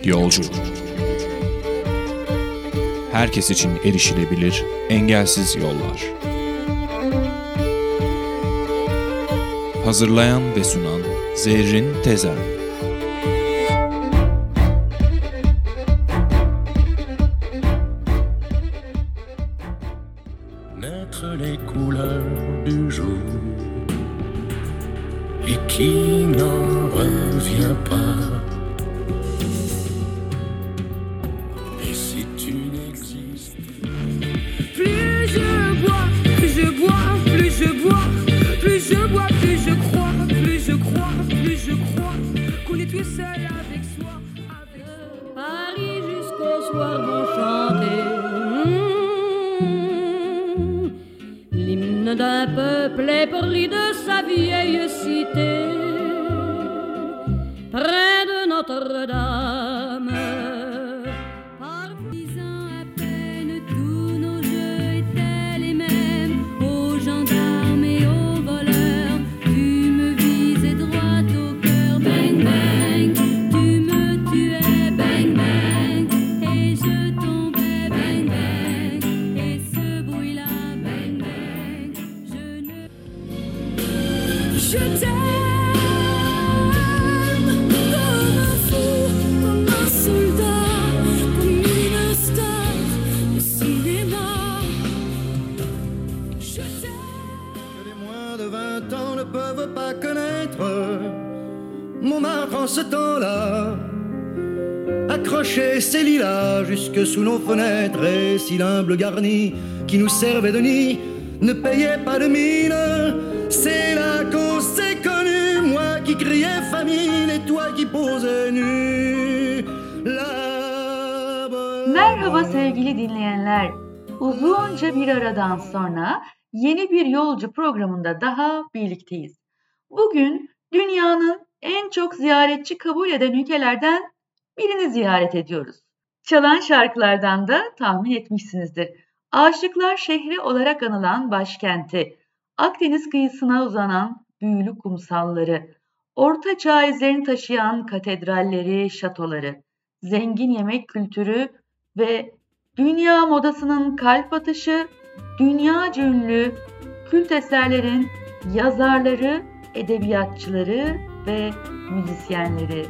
Yolcu. Herkes için erişilebilir, engelsiz yollar. Hazırlayan ve sunan Zerrin Tezer. Naître les couleurs du jour et qui n'en revient pas. Et si tu n'existes plus je bois, plus je bois, plus je bois, plus je bois, plus je crois, plus je crois, plus je crois qu'on est tout seul avec soi. Paris jusqu'au soir vont chanter l'hymne d'un peuple épris de sa vieille cité, près de Notre-Dame. Par 10 ans à peine, tous nos jeux étaient les mêmes. Aux gendarmes et aux voleurs, tu me visais droit au cœur. Bang bang, tu me tuais. Bang bang, et je tombais. Bang bang, et ce bruit-là. Bang bang, je t'aime comme un fou, comme un soldat, comme une star de cinéma. Je t'aime. Que les moins de 20 ans ne peuvent pas connaître Montmartre en ce temps-là. Accrocher ces lilas jusque sous nos fenêtres, et si l'humble garni qui nous servait de nid ne payait pas de mine, c'est là qu'on s'est connus, moi qui criais famine et toi qui posais nu. Merhaba sevgili dinleyenler. Uzunca bir aradan sonra yeni bir yolcu programında daha birlikteyiz. Bugün dünyanın en çok ziyaretçi kabul eden ülkelerden birini ziyaret ediyoruz. Çalan şarkılardan da tahmin etmişsinizdir. Aşıklar şehri olarak anılan başkenti, Akdeniz kıyısına uzanan büyülü kumsalları, Orta Çağ izlerini taşıyan katedralleri, şatoları, zengin yemek kültürü ve dünya modasının kalp atışı, dünyaca ünlü kült eserlerin yazarları, edebiyatçıları ve müzisyenleri.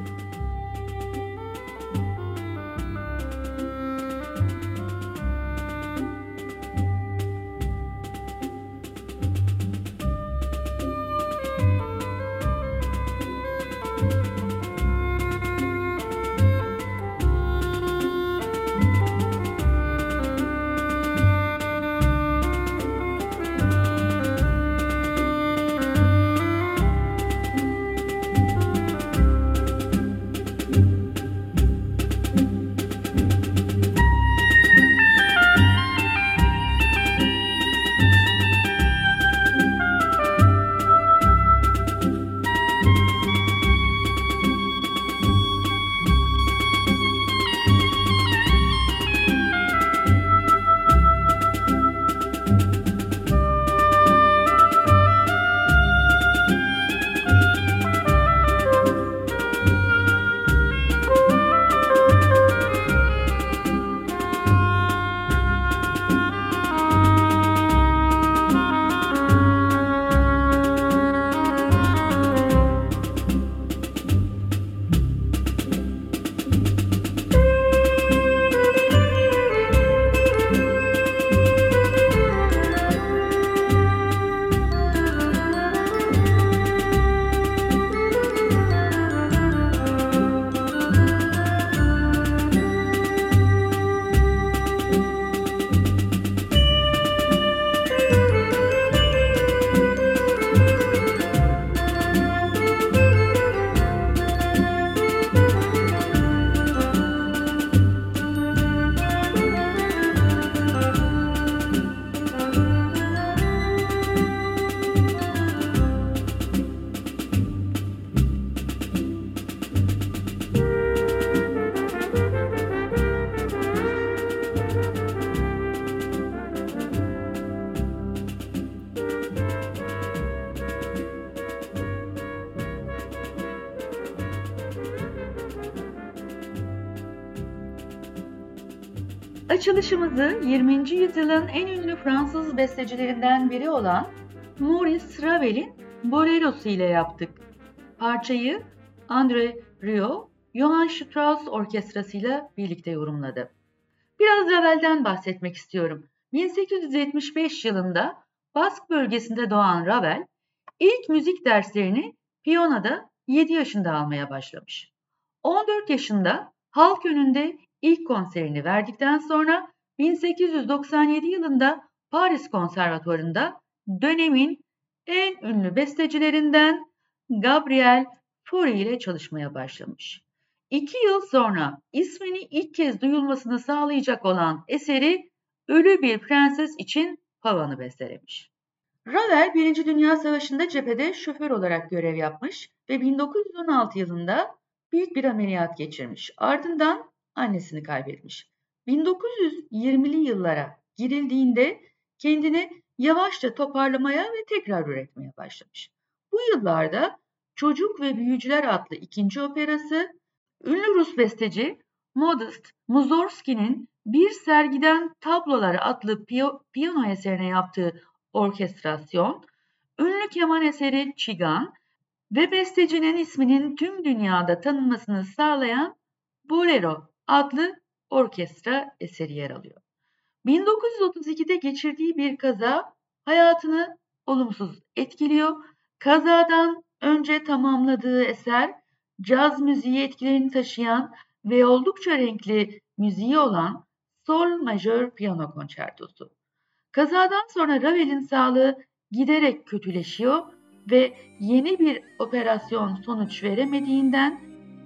Açılışımızı 20. yüzyılın en ünlü Fransız bestecilerinden biri olan Maurice Ravel'in Bolero'su ile yaptık. Parçayı André Rieu, Johann Strauss Orkestrası ile birlikte yorumladı. Biraz Ravel'den bahsetmek istiyorum. 1875 yılında Bask bölgesinde doğan Ravel, ilk müzik derslerini piyanoda 7 yaşında almaya başlamış. 14 yaşında halk önünde ilk konserini verdikten sonra 1897 yılında Paris Konservatuvarı'nda dönemin en ünlü bestecilerinden Gabriel Fauré ile çalışmaya başlamış. 2 yıl sonra ismini ilk kez duyulmasını sağlayacak olan eseri Ölü Bir Prenses için Pavan'ı bestelemiş. Ravel 1. Dünya Savaşı'nda cephede şoför olarak görev yapmış ve 1916 yılında büyük bir ameliyat geçirmiş. Ardından annesini kaybetmiş. 1920'li yıllara girildiğinde kendini yavaşça toparlamaya ve tekrar üretmeye başlamış. Bu yıllarda Çocuk ve Büyücüler adlı ikinci operası, ünlü Rus besteci Modest Mussorgsky'nin Bir Sergiden Tablolar adlı piyano eserine yaptığı orkestrasyon, ünlü keman eseri Çigan ve bestecinin isminin tüm dünyada tanınmasını sağlayan Bolero adlı orkestra eseri yer alıyor. 1932'de geçirdiği bir kaza hayatını olumsuz etkiliyor. Kazadan önce tamamladığı eser caz müziği etkilerini taşıyan ve oldukça renkli müziği olan Sol Majör Piyano Konçertosu. Kazadan sonra Ravel'in sağlığı giderek kötüleşiyor ve yeni bir operasyon sonuç veremediğinden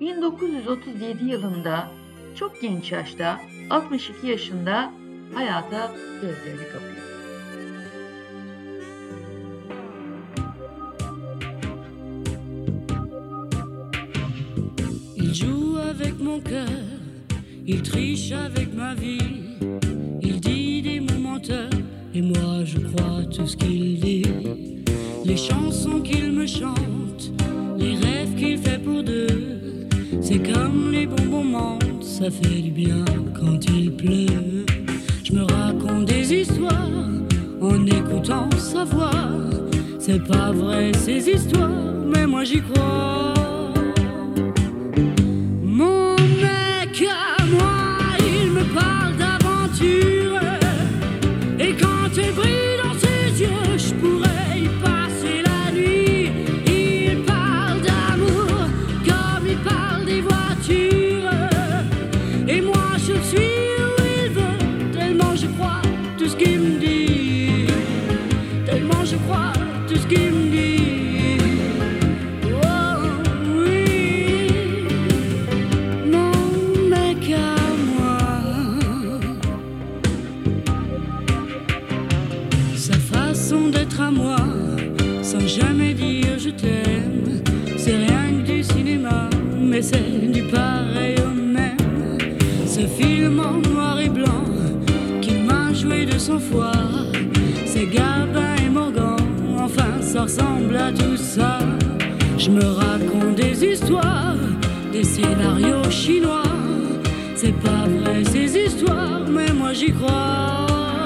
1937 yılında çok genç yaşta 62 yaşında hayata gözlerini kapıyor. Il joue avec mon cœur, il triche avec ma vie, il dit des mots menteurs, et moi je crois tout ce qu'il dit. Les chansons qu'il me chante, les rêves qu'il fait pour deux, c'est comme les bonbons mentent, ça fait du bien quand il pleut. Je me raconte des histoires en écoutant sa voix, c'est pas vrai ces histoires, mais moi j'y crois. Mon mec à moi, il me parle d'aventure, et quand elle brille dans ses yeux, je pourrais y passer la nuit. Il parle d'amour comme il parle des voitures, et moi je le suis où il veut, tellement je crois tout ce qu'il me dit, tellement je crois tout ce qu'il me dit. À moi, sans jamais dire je t'aime, c'est rien que du cinéma, mais c'est du pareil au même. Ce film en noir et blanc qu'il m'a joué de son foie, c'est Gabin et Morgan, enfin ça ressemble à tout ça. Je me raconte des histoires, des scénarios chinois, c'est pas vrai ces histoires, mais moi j'y crois.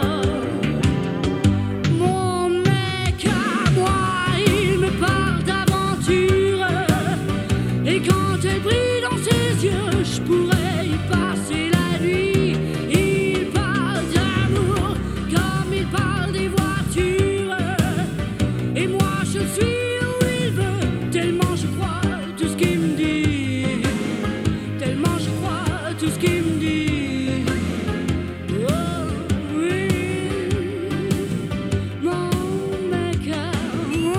Et quand elle brille dans ses yeux, je pourrais y passer la nuit. Il parle d'amour comme il parle des voitures, et moi je suis où il veut, tellement je crois tout ce qu'il me dit, tellement je crois tout ce qu'il me dit. Oh oui, mon mec à moi.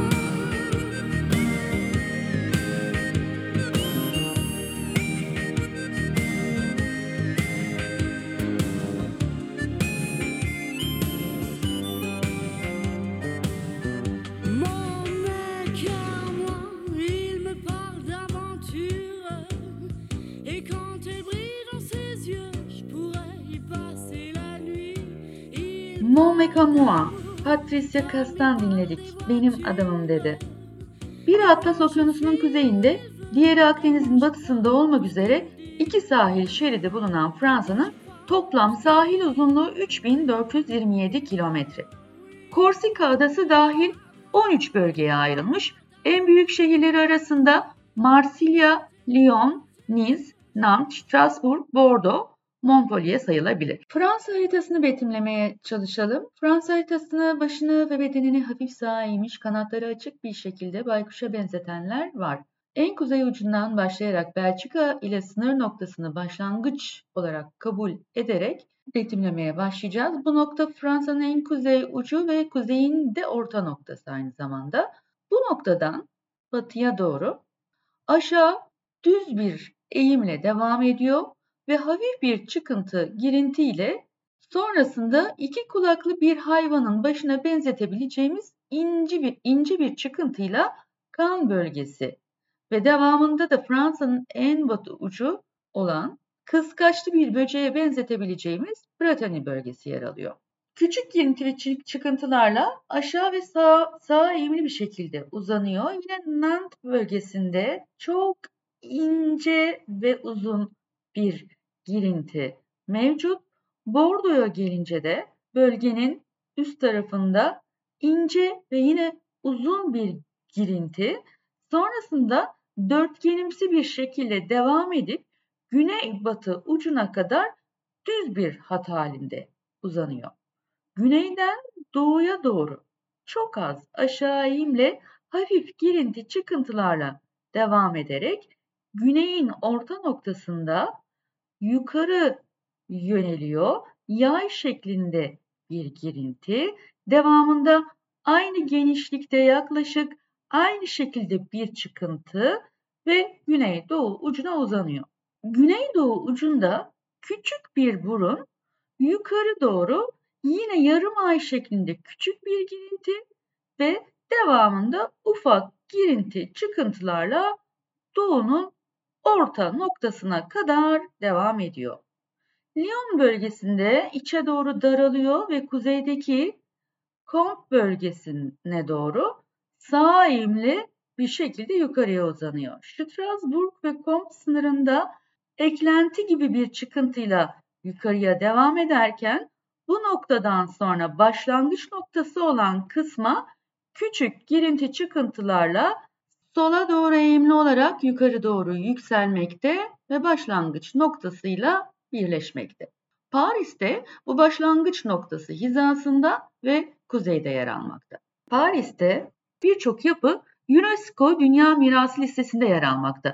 Mon mec à moi, Patricia Cass'tan dinledik. Benim adamım dedi. Biri Atlas Okyanusu'nun kuzeyinde, diğeri Akdeniz'in batısında olmak üzere iki sahil şeridi bulunan Fransa'nın Toplam sahil uzunluğu 3427 kilometre. Korsika adası dahil 13 bölgeye ayrılmış. En büyük şehirleri arasında Marsilya, Lyon, Nice, Nantes, Strasbourg, Bordeaux, Montpellier sayılabilir. Fransa haritasını betimlemeye çalışalım. Fransa haritasını başını ve bedenini hafif sağa eğmiş, kanatları açık bir şekilde baykuşa benzetenler var. En kuzey ucundan başlayarak Belçika ile sınır noktasını başlangıç olarak kabul ederek betimlemeye başlayacağız. Bu nokta Fransa'nın en kuzey ucu ve kuzeyin de orta noktası aynı zamanda. Bu noktadan batıya doğru aşağı düz bir eğimle devam ediyor ve hafif bir çıkıntı, girintiyle sonrasında iki kulaklı bir hayvanın başına benzetebileceğimiz ince bir çıkıntıyla Cannes bölgesi ve devamında da Fransa'nın en batı ucu olan kıskaçlı bir böceğe benzetebileceğimiz Bretagne bölgesi yer alıyor. Küçük girintili çıkıntılarla aşağı ve sağa eğimli bir şekilde uzanıyor. Yine Nantes bölgesinde çok ince ve uzun bir girinti mevcut. Bordeaux'a gelince de bölgenin üst tarafında ince ve yine uzun bir girinti. Sonrasında dörtgenimsi bir şekilde devam edip güneybatı ucuna kadar düz bir hat halinde uzanıyor. Güneyden doğuya doğru çok az aşağı eğimle hafif girinti çıkıntılarla devam ederek güneyin orta noktasında yukarı yöneliyor. Yay şeklinde bir girinti. Devamında aynı genişlikte yaklaşık aynı şekilde bir çıkıntı ve güneydoğu ucuna uzanıyor. Güneydoğu ucunda küçük bir burun yukarı doğru yine yarım ay şeklinde küçük bir girinti ve devamında ufak girinti çıkıntılarla doğunun orta noktasına kadar devam ediyor. Lyon bölgesinde içe doğru daralıyor ve kuzeydeki Comte bölgesine doğru sağa eğimli bir şekilde yukarıya uzanıyor. Strasbourg ve Comte sınırında eklenti gibi bir çıkıntıyla yukarıya devam ederken bu noktadan sonra başlangıç noktası olan kısma küçük girinti çıkıntılarla sola doğru eğimli olarak yukarı doğru yükselmekte ve başlangıç noktasıyla birleşmekte. Paris'te bu başlangıç noktası hizasında ve kuzeyde yer almakta. Paris'te birçok yapı UNESCO Dünya Mirası listesinde yer almakta.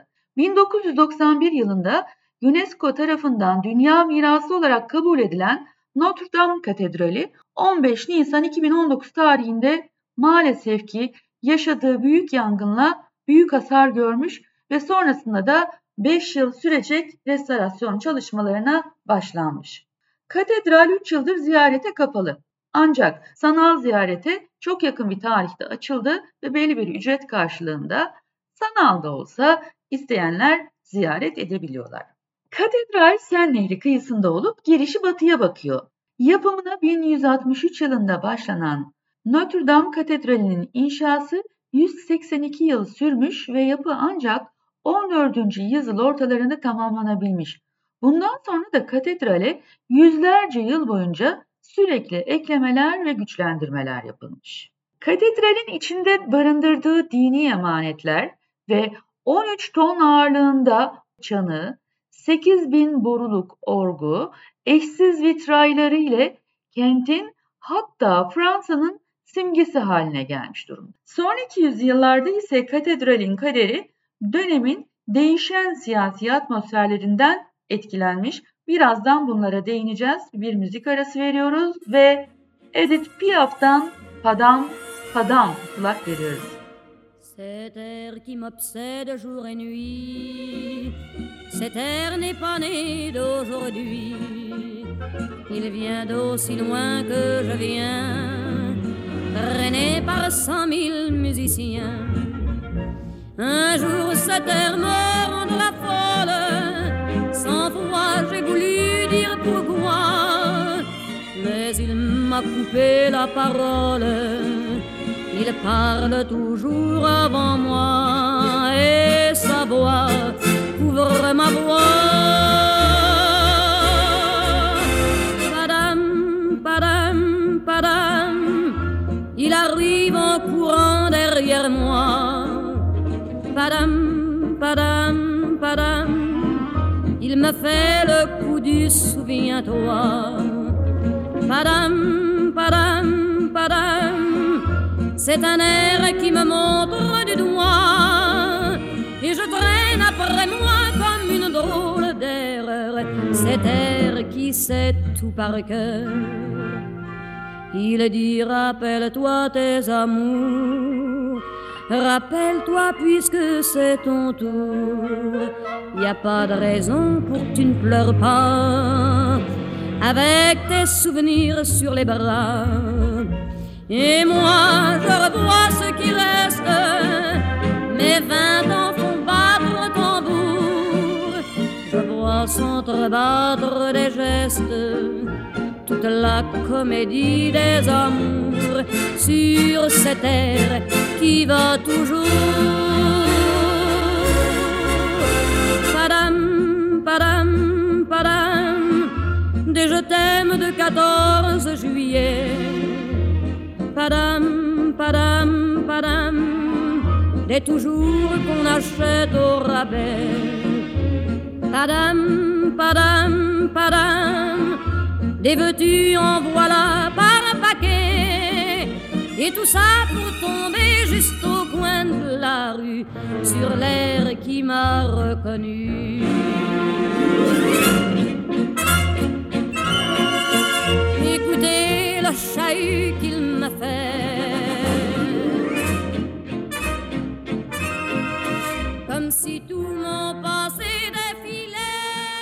1991 yılında UNESCO tarafından Dünya Mirası olarak kabul edilen Notre Dame Katedrali 15 Nisan 2019 tarihinde maalesef ki yaşadığı büyük yangınla büyük hasar görmüş ve sonrasında da 5 yıl sürecek restorasyon çalışmalarına başlanmış. Katedral 3 yıldır ziyarete kapalı. Ancak sanal ziyarete çok yakın bir tarihte açıldı ve belli bir ücret karşılığında sanal da olsa isteyenler ziyaret edebiliyorlar. Katedral Sen Nehri kıyısında olup girişi batıya bakıyor. Yapımına 1163 yılında başlanan Notre Dame Katedrali'nin inşası 182 yıl sürmüş ve yapı ancak 14. yüzyıl ortalarında tamamlanabilmiş. Bundan sonra da katedrale yüzlerce yıl boyunca sürekli eklemeler ve güçlendirmeler yapılmış. Katedralin içinde barındırdığı dini emanetler ve 13 ton ağırlığında çanı, 8.000 boruluk orgu, eşsiz vitrayları ile kentin hatta Fransa'nın simgesi haline gelmiş durumda. Sonraki yüzyıllarda ise katedralin kaderi dönemin değişen siyasi atmosferlerinden etkilenmiş. Birazdan bunlara değineceğiz. Bir müzik arası veriyoruz ve Edith Piaf'tan Padam Padam kulak veriyoruz. Cet air qui m'obsède jour et nuit, cet air n'est pas né d'aujourd'hui. Il vient d'aussi loin que je viens, traîné par 100 000 musiciens. Un jour cet air me rendra folle, sans foi j'ai voulu dire pourquoi, mais il m'a coupé la parole. Il parle toujours avant moi et sa voix couvre ma voix. derrière moi. Padam, padam, padam, il me fait le coup du souviens-toi. Padam, padam, padam, c'est un air qui me montre du doigt, et je traîne après moi comme une drôle d'erreur, cet air qui sait tout par cœur. Il dit rappelle-toi tes amours, rappelle-toi puisque c'est ton tour. Y a pas de raison pour que tu ne pleures pas, avec tes souvenirs sur les bras. Et moi je revois ce qui reste, mes 20 ans font battre le tambour. Je vois s'entrebattre des gestes, toute la comédie des amours, sur cette air qui va toujours. Padam, padam, padam, des je t'aime de 14 juillet. Padam, padam, padam, des toujours qu'on achète au rabais. Padam, padam, padam, des veux-tu en voilà par un paquet. Et tout ça pour tomber juste au coin de la rue, sur l'air qui m'a reconnu. Écoutez le chahut qu'il m'a fait, comme si tout mon passé défilait.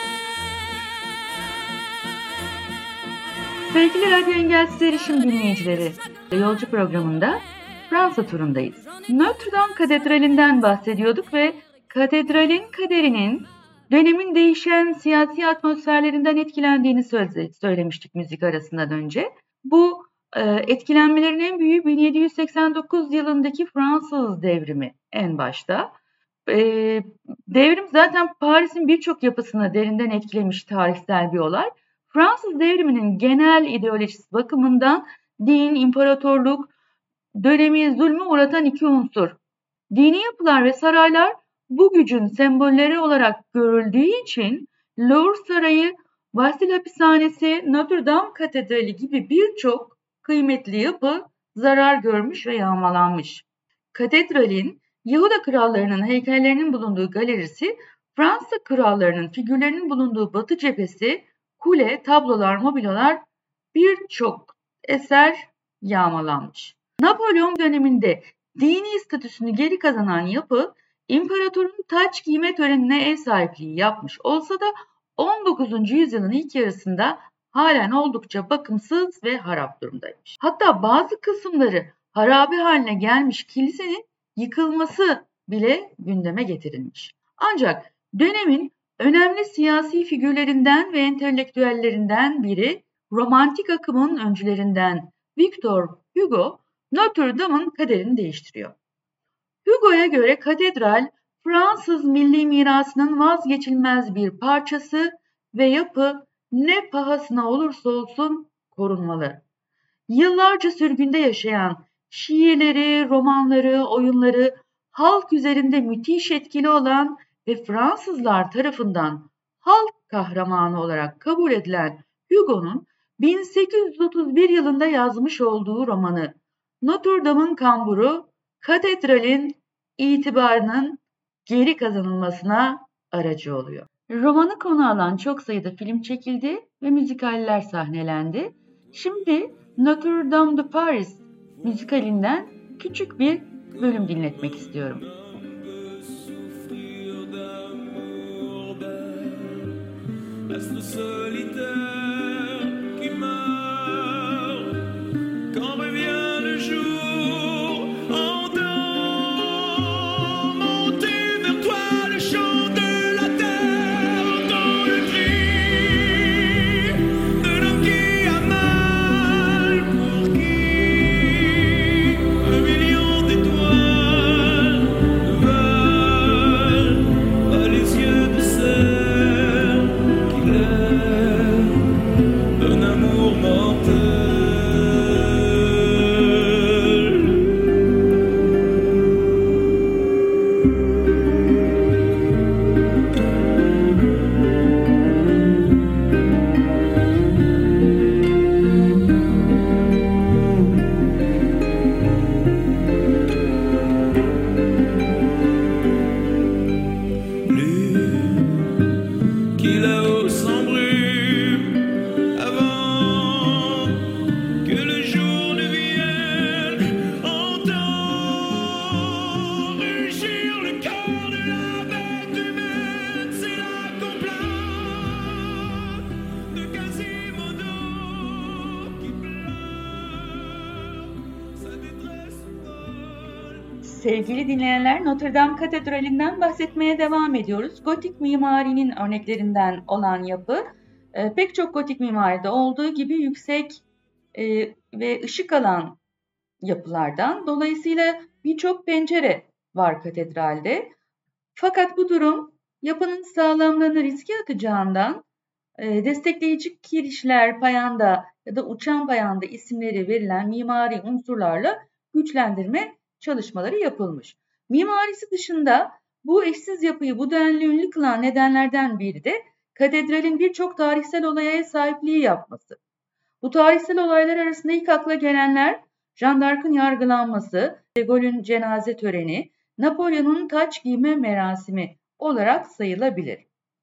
Sevgili Radyo Engelsiz Erişim dinleyicileri, yolcu programında Fransa turundayız. Notre Dame Katedrali'nden bahsediyorduk ve katedralin kaderinin dönemin değişen siyasi atmosferlerinden etkilendiğini söylemiştik müzik arasından önce. Bu etkilenmelerin en büyüğü 1789 yılındaki Fransız devrimi en başta. Devrim zaten Paris'in birçok yapısını derinden etkilemiş tarihsel bir olay. Fransız devriminin genel ideolojisi bakımından din, imparatorluk, dönemi zulmü uğratan iki unsur. Dini yapılar ve saraylar bu gücün sembolleri olarak görüldüğü için Louvre Sarayı, Bastille Hapishanesi, Notre Dame Katedrali gibi birçok kıymetli yapı zarar görmüş ve yağmalanmış. Katedralin Yahuda krallarının heykellerinin bulunduğu galerisi, Fransa krallarının figürlerinin bulunduğu batı cephesi, kule, tablolar, mobilyalar birçok eser yağmalanmış. Napolyon döneminde dini statüsünü geri kazanan yapı, imparatorun taç giyme törenine ev sahipliği yapmış olsa da 19. yüzyılın ilk yarısında halen oldukça bakımsız ve harap durumdaymış. Hatta bazı kısımları harabe haline gelmiş kilisenin yıkılması bile gündeme getirilmiş. Ancak dönemin önemli siyasi figürlerinden ve entelektüellerinden biri, romantik akımın öncülerinden Victor Hugo, Notre Dame'ın kaderini değiştiriyor. Hugo'ya göre katedral, Fransız milli mirasının vazgeçilmez bir parçası ve yapı ne pahasına olursa olsun korunmalı. Yıllarca sürgünde yaşayan, şiirleri, romanları, oyunları halk üzerinde müthiş etkili olan ve Fransızlar tarafından halk kahramanı olarak kabul edilen Hugo'nun 1831 yılında yazmış olduğu romanı Notre Dame'ın kamburu, katedralin itibarının geri kazanılmasına aracı oluyor. Romanı konu alan çok sayıda film çekildi ve müzikaller sahnelendi. Şimdi Notre Dame de Paris müzikalinden küçük bir bölüm dinletmek istiyorum. Qui Sevgili dinleyenler, Notre Dame Katedrali'nden bahsetmeye devam ediyoruz. Gotik mimarinin örneklerinden olan yapı, pek çok gotik mimaride olduğu gibi yüksek ve ışık alan yapılardan. Dolayısıyla birçok pencere var katedralde. Fakat bu durum yapının sağlamlığını riske atacağından destekleyici kirişler, payanda ya da uçan payanda isimleri verilen mimari unsurlarla güçlendirme çalışmaları yapılmış. Mimarisi dışında bu eşsiz yapıyı bu denli ünlü kılan nedenlerden biri de katedralin birçok tarihsel olaya ev sahipliği yapması. Bu tarihsel olaylar arasında ilk akla gelenler Jeanne d'Arc'ın yargılanması, de Gaulle'ün cenaze töreni, Napolyon'un taç giyme merasimi olarak sayılabilir.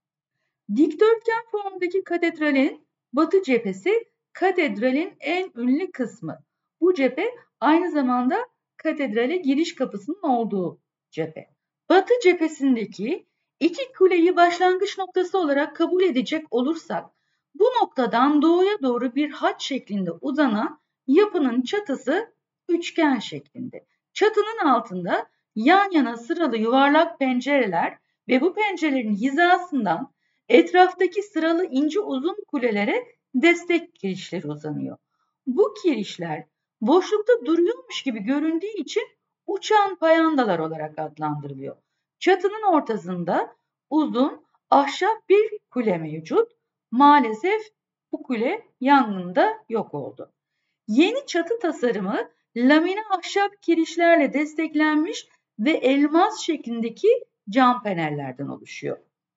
Dikdörtgen formdaki katedralin batı cephesi katedralin en ünlü kısmı. Bu cephe aynı zamanda katedrale giriş kapısının olduğu cephe. Batı cephesindeki iki kuleyi başlangıç noktası olarak kabul edecek olursak, bu noktadan doğuya doğru bir haç şeklinde uzanan yapının çatısı üçgen şeklinde. Çatının altında yan yana sıralı yuvarlak pencereler ve bu pencerelerin hizasından etraftaki sıralı ince uzun kulelere destek kirişleri uzanıyor. Bu kirişler boşlukta duruyormuş gibi göründüğü için uçan payandalar olarak adlandırılıyor. Çatının ortasında uzun ahşap bir kule mevcut. Maalesef bu kule yangında yok oldu. Yeni çatı tasarımı lamine ahşap kirişlerle desteklenmiş ve elmas şeklindeki cam panellerden oluşuyor.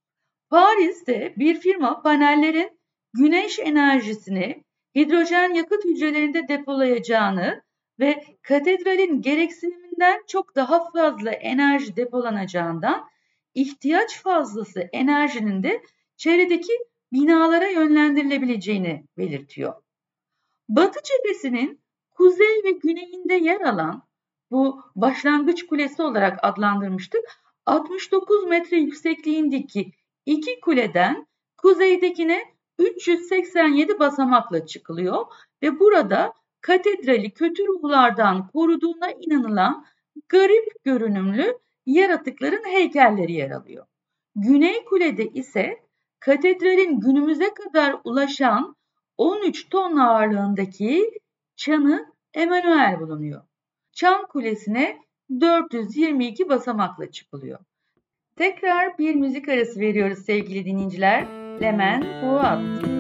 Paris'te bir firma panellerin güneş enerjisini hidrojen yakıt hücrelerinde depolayacağını ve katedralin gereksiniminden çok daha fazla enerji depolanacağından ihtiyaç fazlası enerjinin de çevredeki binalara yönlendirilebileceğini belirtiyor. Batı cephesinin kuzey ve güneyinde yer alan bu başlangıç kulesi olarak adlandırmıştık. 69 metre yüksekliğindeki iki kuleden kuzeydekine 387 basamakla çıkılıyor ve burada katedrali kötü ruhlardan koruduğuna inanılan garip görünümlü yaratıkların heykelleri yer alıyor. Güney kulede ise katedralin günümüze kadar ulaşan 13 ton ağırlığındaki çanı Emanuel bulunuyor. Çan kulesine 422 basamakla çıkılıyor. Tekrar bir müzik arası veriyoruz sevgili dinleyiciler. Lemen Fuat.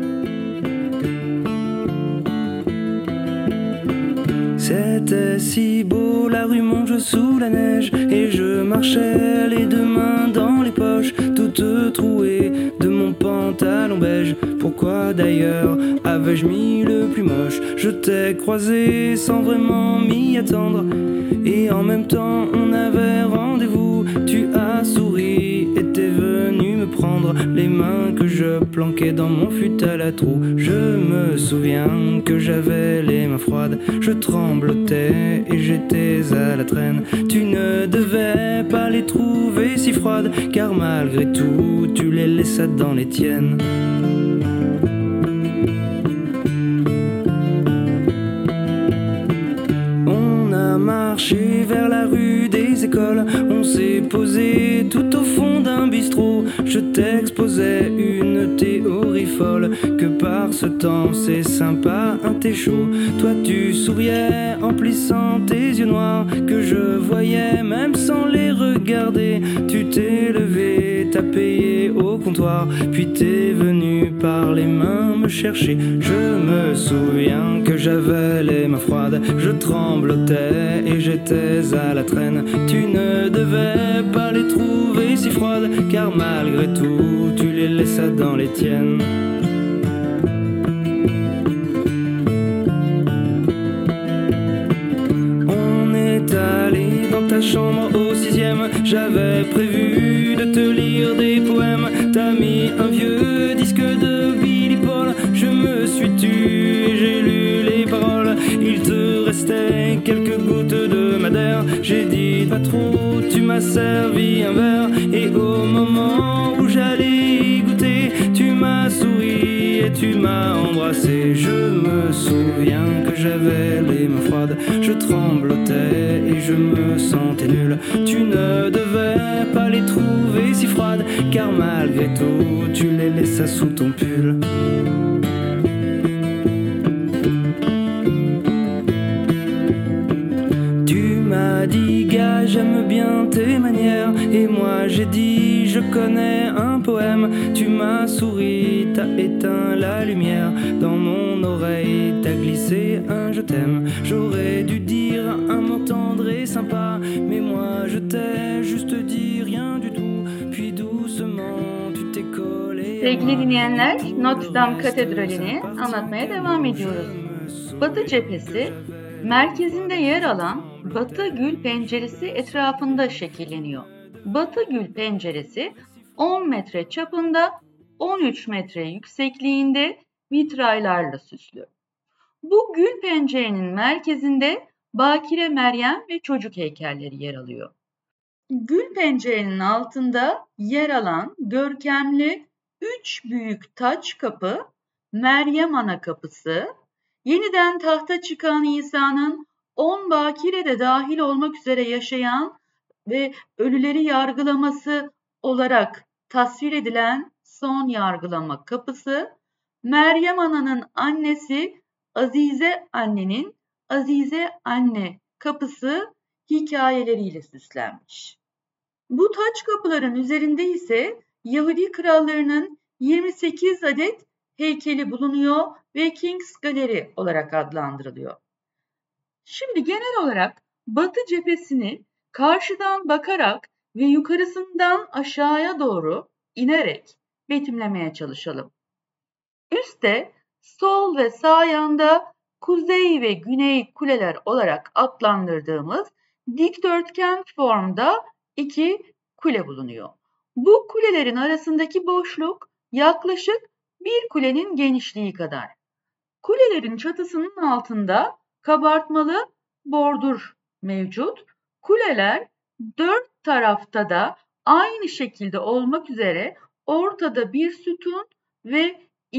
C'était si beau, la rue Monge sous la neige, et je marchais les deux mains dans les poches, toutes trouées de mon pantalon beige. Pourquoi d'ailleurs avais-je mis le plus moche? Je t'ai croisé sans vraiment m'y attendre, et en même temps on avait rendez-vous. Tu as souri et t'es venu me prendre les mains que je planquais dans mon fut à la trou. Je me souviens que j'avais les mains froides, je tremblotais et j'étais à la traîne. Tu ne devais pas les trouver si froides, car malgré tout tu les laissais dans les tiennes. On a marché vers la rue des écoles, on s'est posé tout au fond d'un bistrot. Je t'exposais une théorie folle, que par ce temps c'est sympa, un thé chaud. Toi tu souriais en plissant tes yeux noirs, que je voyais même sans les regarder. Tu t'es levé, t'as payé au comptoir, puis t'es venu par les mains me chercher. Je me souviens que j'avais les mains froides, je tremblotais et j'étais à la traîne. Tu ne devais pas les trouver si froides, car malgré tout tu les laissais dans les tiennes. On est allé dans ta chambre au 6e, j'avais prévu de te lire des poèmes. T'as mis un vieux disque de Billy Paul, je me suis tué et j'ai lu les paroles. Il te restait quelques gouttes de madère, j'ai dit pas trop, tu m'as servi un verre. Et au moment où j'allais y goûter, tu m'as souri et tu m'as embrassé. Je me souviens que j'avais les mains froides, je tremblotais et je me sentais nul. Tu ne devais pas les trouver si froides, car malgré tout tu les laissas sous ton pull. Tu m'as dit gars j'aime bien tes manières, et moi j'ai dit je connais un poème. Tu m'as souri, t'as éteint la lumière, dans mon oreille t'as glissé un je t'aime. J'aurais dû dire un mot tendre et sympa, mais moi je t'ai juste dit rien du tout, puis doucement tu t'es collé. Sevgili dinleyenler, Notre Dame Katedrali'ni anlatmaya devam ediyoruz. Batı cephesi, merkezinde yer alan Batı Gül Penceresi etrafında şekilleniyor. Batı Gül Penceresi 10 metre çapında, 13 metre yüksekliğinde vitraylarla süslü. Bu gül pencerenin merkezinde Bakire Meryem ve çocuk heykelleri yer alıyor. Gül pencerenin altında yer alan görkemli 3 büyük taç kapı, Meryem Ana kapısı, yeniden tahta çıkan İsa'nın 10 bakire de dahil olmak üzere yaşayan ve ölüleri yargılaması olarak tasvir edilen son yargılama kapısı, Meryem Ana'nın annesi Azize Anne'nin Azize Anne kapısı hikayeleriyle süslenmiş. Bu taç kapıların üzerinde ise Yahudi krallarının 28 adet heykeli bulunuyor ve King's Gallery olarak adlandırılıyor. Şimdi genel olarak Batı cephesini karşıdan bakarak ve yukarısından aşağıya doğru inerek betimlemeye çalışalım. Üste sol ve sağ yanda kuzey ve güney kuleler olarak adlandırdığımız dikdörtgen formda 2 kule bulunuyor. Bu kulelerin arasındaki boşluk yaklaşık bir kulenin genişliği kadar. Kulelerin çatısının altında kabartmalı bordür mevcut. Kuleler 4 tarafta da aynı şekilde olmak üzere ortada bir sütun ve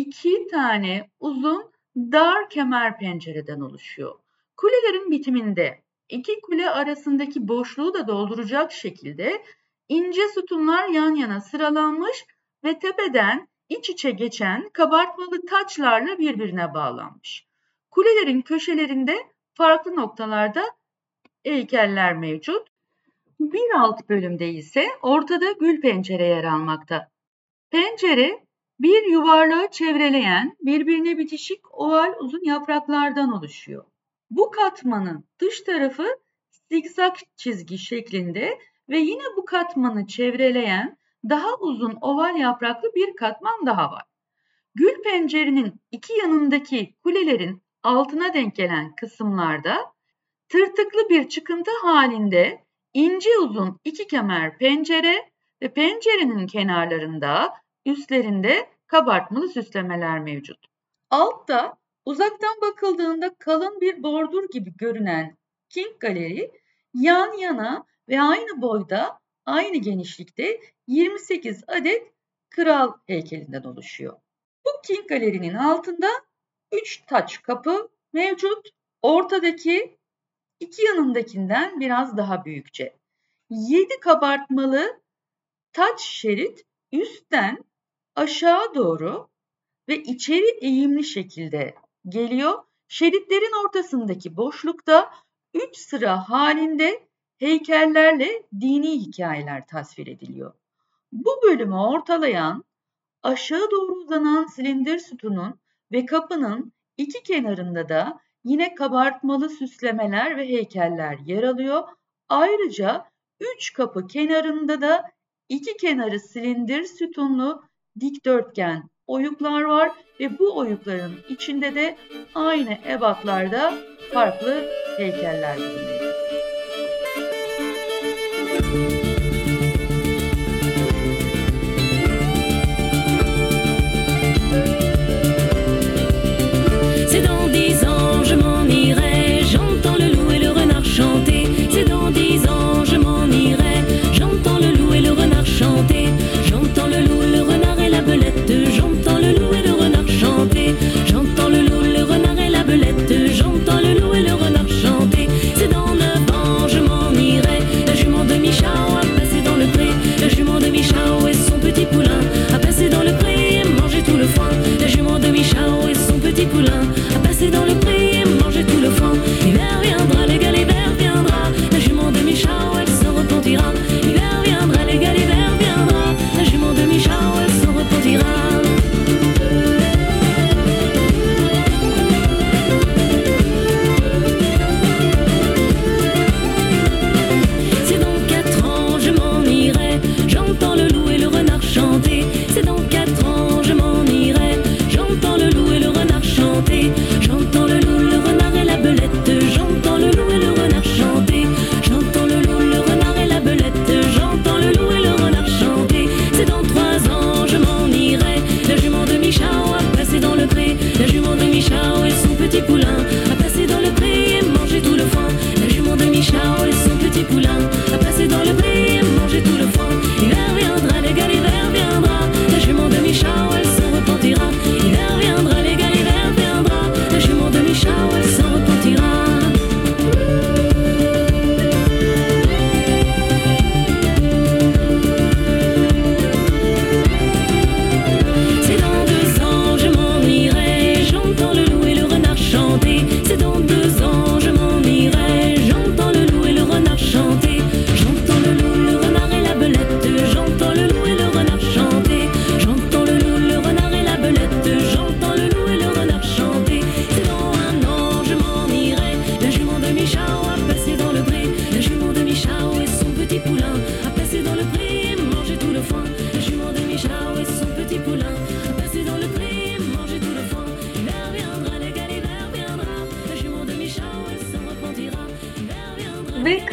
2 tane uzun dar kemer pencereden oluşuyor. Kulelerin bitiminde 2 kule arasındaki boşluğu da dolduracak şekilde ince sütunlar yan yana sıralanmış ve tepeden iç içe geçen kabartmalı taçlarla birbirine bağlanmış. Kulelerin köşelerinde farklı noktalarda heykeller mevcut. Bir alt bölümde ise ortada gül pencere yer almakta. Pencere bir yuvarlağı çevreleyen birbirine bitişik oval uzun yapraklardan oluşuyor. Bu katmanın dış tarafı zikzak çizgi şeklinde ve yine bu katmanı çevreleyen daha uzun oval yapraklı bir katman daha var. Gül pencerenin iki yanındaki kulelerin altına denk gelen kısımlarda tırtıklı bir çıkıntı halinde ince uzun 2 kemer pencere ve pencerenin kenarlarında, üstlerinde kabartmalı süslemeler mevcut. Altta uzaktan bakıldığında kalın bir bordür gibi görünen King Gallery yan yana ve aynı boyda, aynı genişlikte 28 adet kral heykelinden oluşuyor. Bu King Gallery'nin altında 3 taç kapı mevcut. Ortadaki iki yanındakinden biraz daha büyükçe. 7 kabartmalı taç şerit üstten aşağı doğru ve içeri eğimli şekilde geliyor. Şeritlerin ortasındaki boşlukta 3 sıra halinde heykellerle dini hikayeler tasvir ediliyor. Bu bölümü ortalayan aşağı doğru uzanan silindir sütunun ve kapının iki kenarında da yine kabartmalı süslemeler ve heykeller yer alıyor. Ayrıca 3 kapı kenarında da iki kenarı silindir sütunlu dikdörtgen oyuklar var ve bu oyukların içinde de aynı ebatlarda farklı heykeller bulunuyor. C'est dans 10 ans je m'en irai, j'entends le loup et le renard chanter. C'est dans 10 ans je m'en irai, j'entends le loup et le renard chanter. J'entends le loup, le renard et la belette, j'entends le loup et le renard chanter.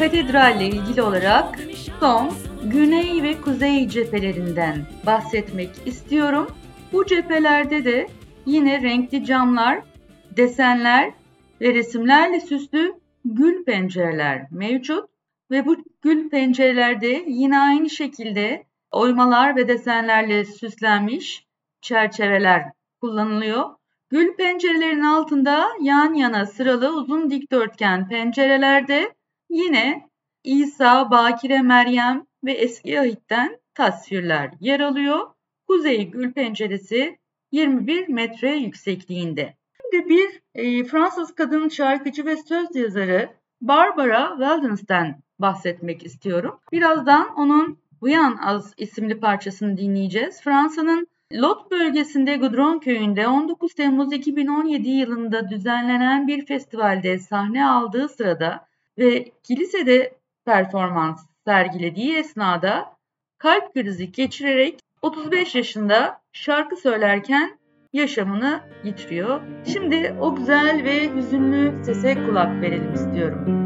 katedralle ilgili olarak son güney ve kuzey cephelerinden bahsetmek istiyorum. Bu cephelerde de yine renkli camlar, desenler ve resimlerle süslü gül pencereler mevcut ve bu gül pencerelerde yine aynı şekilde oymalar ve desenlerle süslenmiş çerçeveler kullanılıyor. Gül pencerelerin altında yan yana sıralı uzun dikdörtgen pencerelerde yine İsa, Bakire Meryem ve Eski Ahit'ten tasvirler yer alıyor. Kuzey gül penceresi 21 metre yüksekliğinde. Şimdi bir Fransız kadın şarkıcı ve söz yazarı Barbara Walden'den bahsetmek istiyorum. Birazdan onun Uyan Az isimli parçasını dinleyeceğiz. Fransa'nın Lot bölgesinde Goudron köyünde 19 Temmuz 2017 yılında düzenlenen bir festivalde sahne aldığı sırada ve kilisede performans sergilediği esnada kalp krizi geçirerek 35 yaşında şarkı söylerken yaşamını yitiriyor. Şimdi o güzel ve hüzünlü sese kulak verelim istiyorum.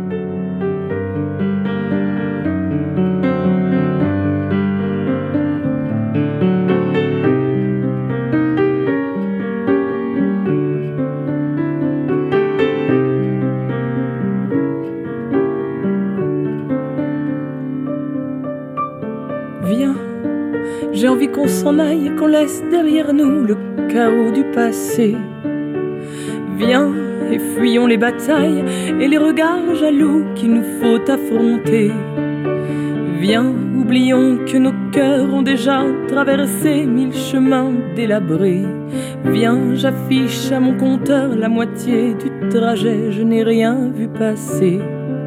Viens, j'ai envie qu'on s'en aille, qu'on laisse derrière nous le chaos du passé. Viens et fuyons les batailles et les regards jaloux qu'il nous faut affronter. Viens, oublions que nos cœurs ont déjà traversé 1000 chemins délabrés. Viens, j'affiche à mon compteur la moitié du trajet, je n'ai rien vu passer.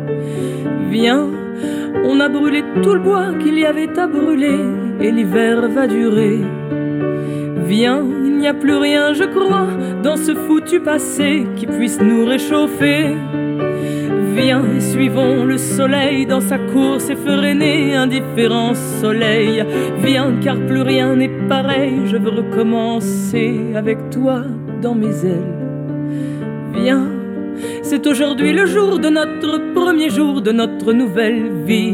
Viens, on a brûlé tout le bois qu'il y avait à brûler et l'hiver va durer. Viens, il n'y a plus rien, je crois, dans ce foutu passé qui puisse nous réchauffer. Viens, et suivons le soleil dans sa course effrénée, indifférent soleil. Viens, car plus rien n'est pareil, je veux recommencer avec toi dans mes ailes. Viens, c'est aujourd'hui le jour de notre premier jour de notre nouvelle vie.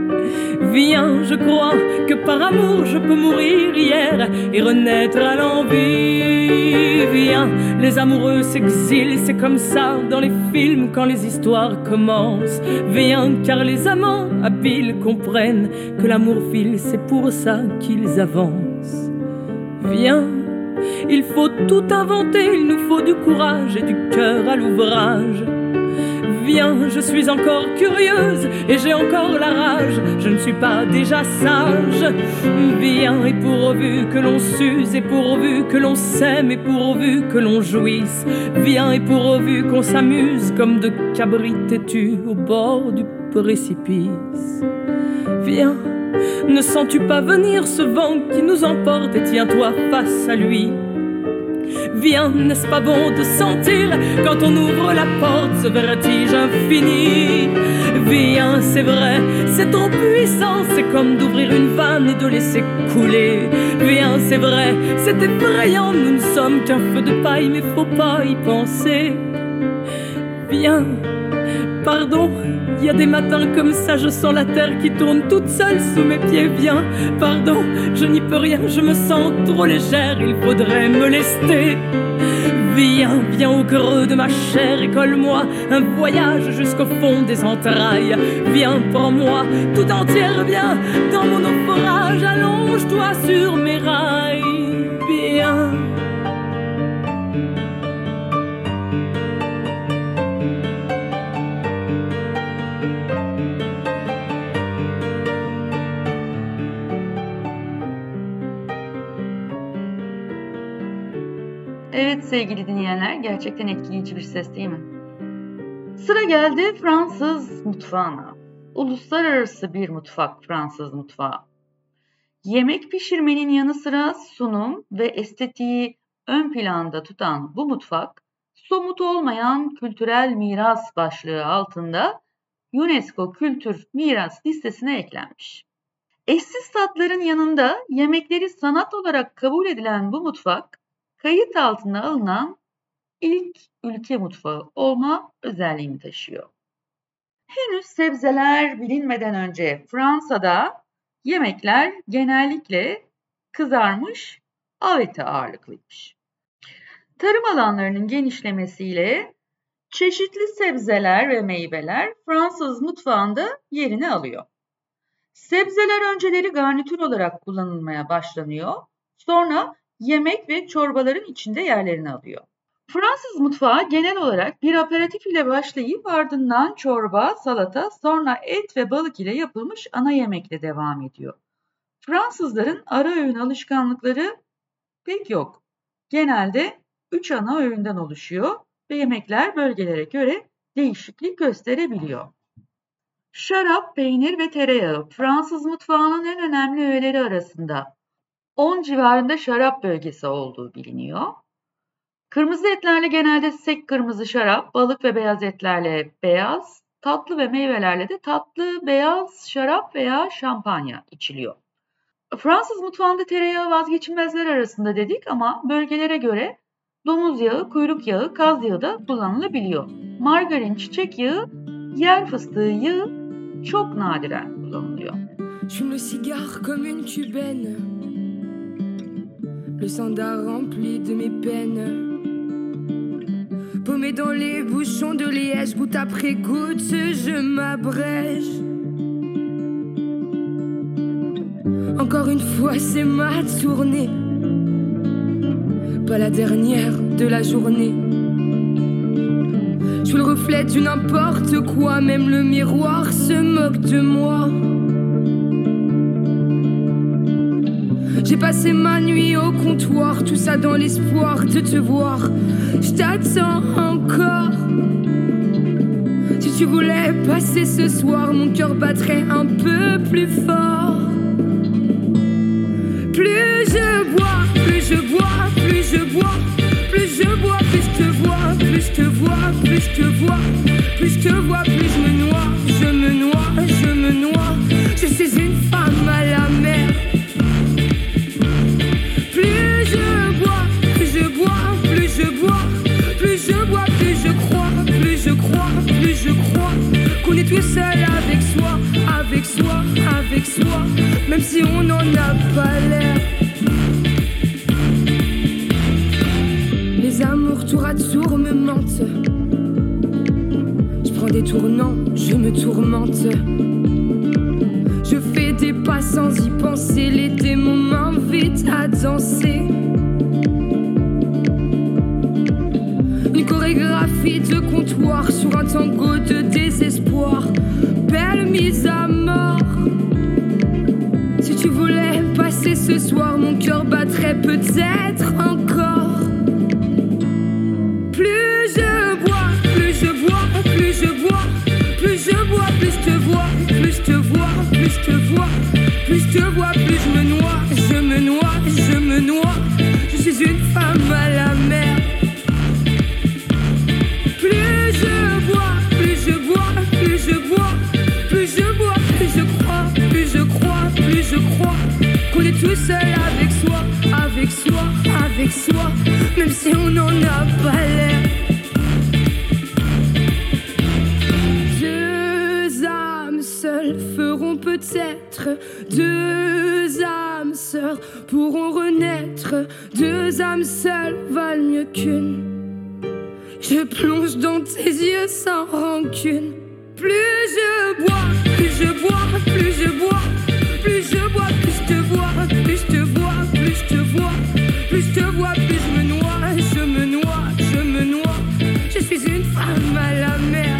Viens, je crois que par amour je peux mourir hier et renaître à l'envie. Viens, les amoureux s'exilent, c'est comme ça dans les films quand les histoires commencent. Viens, car les amants habiles comprennent que l'amour file, c'est pour ça qu'ils avancent. Viens, il faut tout inventer, il nous faut du courage et du cœur à l'ouvrage. Viens, je suis encore curieuse et j'ai encore la rage, je ne suis pas déjà sage. Viens, et pourvu que l'on s'use, et pourvu que l'on s'aime, et pourvu que l'on jouisse. Viens, et pourvu qu'on s'amuse comme de cabris têtus au bord du précipice. Viens, ne sens-tu pas venir ce vent qui nous emporte et tiens-toi face à lui. Viens, n'est-ce pas bon de sentir quand on ouvre la porte ce vertige infini? Viens, c'est vrai, c'est trop puissant, c'est comme d'ouvrir une vanne et de laisser couler. Viens, c'est vrai, c'est effrayant, nous ne sommes qu'un feu de paille, mais faut pas y penser. Viens, pardon, il y a des matins comme ça, je sens la terre qui tourne toute seule sous mes pieds. Viens, pardon, je n'y peux rien, je me sens trop légère, il faudrait me lester. Viens, viens au creux de ma chair et colle-moi un voyage jusqu'au fond des entrailles. Viens, prends-moi tout entière, viens dans mon naufrage, allonge-toi sur mes rails. Viens. Evet sevgili dinleyenler, gerçekten etkileyici bir ses değil mi? Sıra geldi Fransız mutfağına. Uluslararası bir mutfak Fransız mutfağı. Yemek pişirmenin yanı sıra sunum ve estetiği ön planda tutan bu mutfak, somut olmayan kültürel miras başlığı altında UNESCO Kültür Miras listesine eklenmiş. Eşsiz tatların yanında yemekleri sanat olarak kabul edilen bu mutfak, kayıt altına alınan ilk ülke mutfağı olma özelliğini taşıyor. Henüz sebzeler bilinmeden önce Fransa'da yemekler genellikle kızarmış av eti ağırlıklıymış. Tarım alanlarının genişlemesiyle çeşitli sebzeler ve meyveler Fransız mutfağında yerini alıyor. Sebzeler önceleri garnitür olarak kullanılmaya başlanıyor. Sonra yemek ve çorbaların içinde yerlerini alıyor. Fransız mutfağı genel olarak bir aperatif ile başlayıp ardından çorba, salata, sonra et ve balık ile yapılmış ana yemekle devam ediyor. Fransızların ara öğün alışkanlıkları pek yok. Genelde 3 ana öğünden oluşuyor ve yemekler bölgelere göre değişiklik gösterebiliyor. Şarap, peynir ve tereyağı Fransız mutfağının en önemli öğeleri arasında. 10 civarında şarap bölgesi olduğu biliniyor. Kırmızı etlerle genelde sek kırmızı şarap, balık ve beyaz etlerle beyaz, tatlı ve meyvelerle de tatlı beyaz şarap veya şampanya içiliyor. Fransız mutfağında tereyağı vazgeçilmezler arasında dedik ama bölgelere göre domuz yağı, kuyruk yağı, kaz yağı da kullanılabiliyor. Margarin, çiçek yağı, yer fıstığı yağı çok nadiren kullanılıyor. J'fume le cigare comme une cubaine, le sandar rempli de mes peines. Paumé dans les bouchons de liège, goutte après goutte, je m'abrège. Encore une fois, c'est ma tournée, pas la dernière de la journée. Je suis le reflet du n'importe quoi, même le miroir se moque de moi. J'ai passé ma nuit au comptoir, tout ça dans l'espoir de te voir. Je t'attends encore. Si tu voulais passer ce soir, mon cœur battrait un peu plus fort. Plus je bois, plus je bois, plus je bois, plus je bois, plus je te vois, plus je te vois, plus je te vois, plus je te vois, plus je me noie, je me noie, je me noie. Je suis une femme à la mer. Plus je bois, plus je bois, plus je bois, plus je bois, plus je crois, plus je crois, plus je crois qu'on est tout seul avec soi, avec soi, avec soi, même si on n'en a pas l'air. Les amours tour à tour me mentent. Je prends des tournants, je me tourmente. Je fais des pas sans y penser, les démons m'invitent à danser. Une chorégraphie de comptoir sur un tango de désespoir, belle mise à mort. Si tu voulais passer ce soir, mon cœur battrait peut-être encore. Plus je bois, plus je bois, plus je bois, plus je bois, plus je te vois, plus je te vois, plus je te vois, plus je te vois, plus je me noie, je me noie, je me noie. Je suis une femme à la mer. Plus je bois, plus je bois, plus je bois, plus je bois, plus je crois, plus je crois, plus je crois qu'on est tout seul avec soi, avec soi, avec soi, même si on n'en a pas l'air. Deux âmes seules feront peut-être, deux âmes sœurs pourront renaître, deux âmes seules valent mieux qu'une. Je plonge dans tes yeux sans rancune. Plus je bois, plus je bois, plus je bois, plus je bois, plus je te vois, plus je te vois, plus je te vois, plus je te vois, plus je me noie, je me noie, je me noie. Je suis une femme à la mer.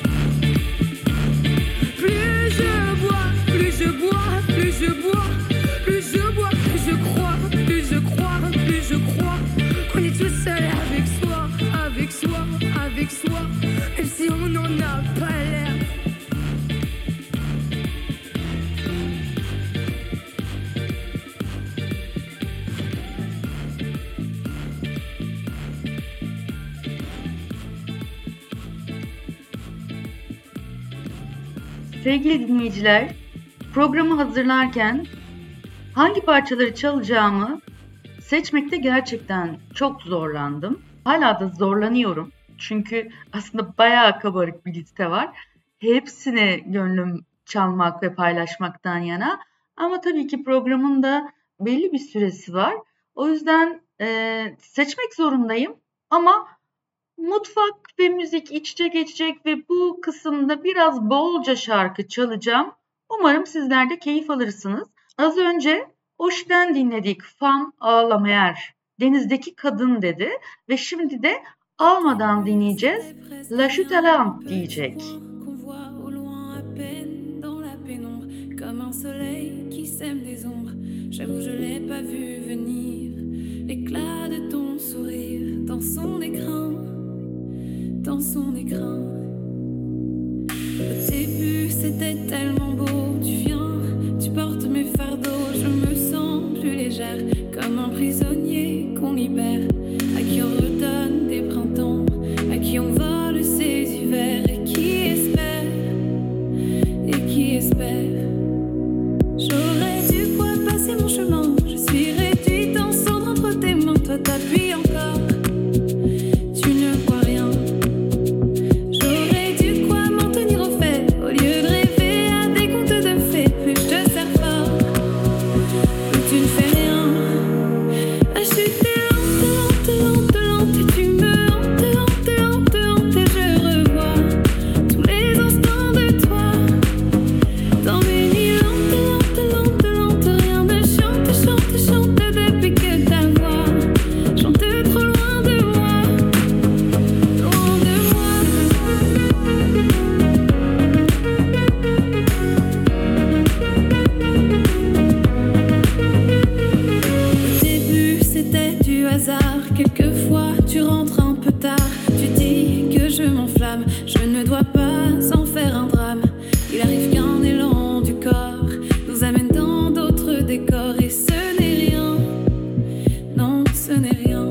Plus je bois, plus je bois, plus je bois, plus je bois, plus je crois, plus je crois, plus je crois qu'on est tout seul avec soi, avec soi, avec soi, même si on n'en a pas l'air. Sevgili dinleyiciler, programı hazırlarken hangi parçaları çalacağımı seçmekte gerçekten çok zorlandım. Hala da zorlanıyorum. Çünkü aslında bayağı kabarık bir liste var. hepsine gönlüm çalmak ve paylaşmaktan yana. Ama tabii ki programın da belli bir süresi var. O yüzden seçmek zorundayım. Ama mutfak ve müzik iç içe geçecek ve bu kısımda biraz bolca şarkı çalacağım. Umarım sizler de keyif alırsınız. Az önce Oş'ten dinledik. Femme à la mer. Denizdeki kadın dedi. Ve şimdi de almadan dinleyeceğiz. La chute à l'âme diyecek. Comme un soleil qui sème des ombres, j'avoue je l'ai pas vu venir. L'éclat de ton sourire dans son écran, dans son écran. Au début c'était tellement beau, tu viens, tu portes mes fardeaux, je me sens plus légère, comme un prisonnier qu'on libère, à qui on redonne des printemps, à qui on vole ses hivers, et qui espère, et qui espère. J'aurais dû quoi passer mon chemin. Je suis réduite en cendres entre tes mains. Toi t'appuies encore. Tu ne vois rien. J'aurais dû quoi m'en tenir au fait. Au lieu de rêver à des contes de fées. Plus je te serre fort, plus tu ne fais rien. La chute est lente, lente, lente, lente. Et tu me hantes, hantes, hantes, hantes. Et je revois tous les instants de toi dans mes nuits. Quelquefois tu rentres un peu tard, tu dis que je m'enflamme, je ne dois pas en faire un drame. Il arrive qu'un élan du corps nous amène dans d'autres décors et ce n'est rien, non ce n'est rien.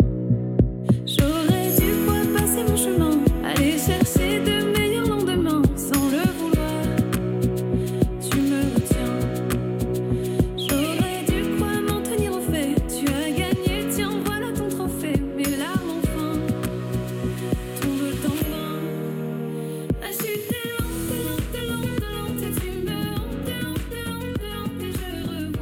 J'aurais dû quoi passer mon chemin, aller chercher de meilleurs lendemains sans le vouloir, tu me retiens. J'aurais dû quoi m'en tenir au fait, tu as gagné, tiens voilà ton trophée, mes larmes enfin tombent en vain. La chute est lente, lente, lente, lente, et tu me hantes, hantes, hantes, hantes, et je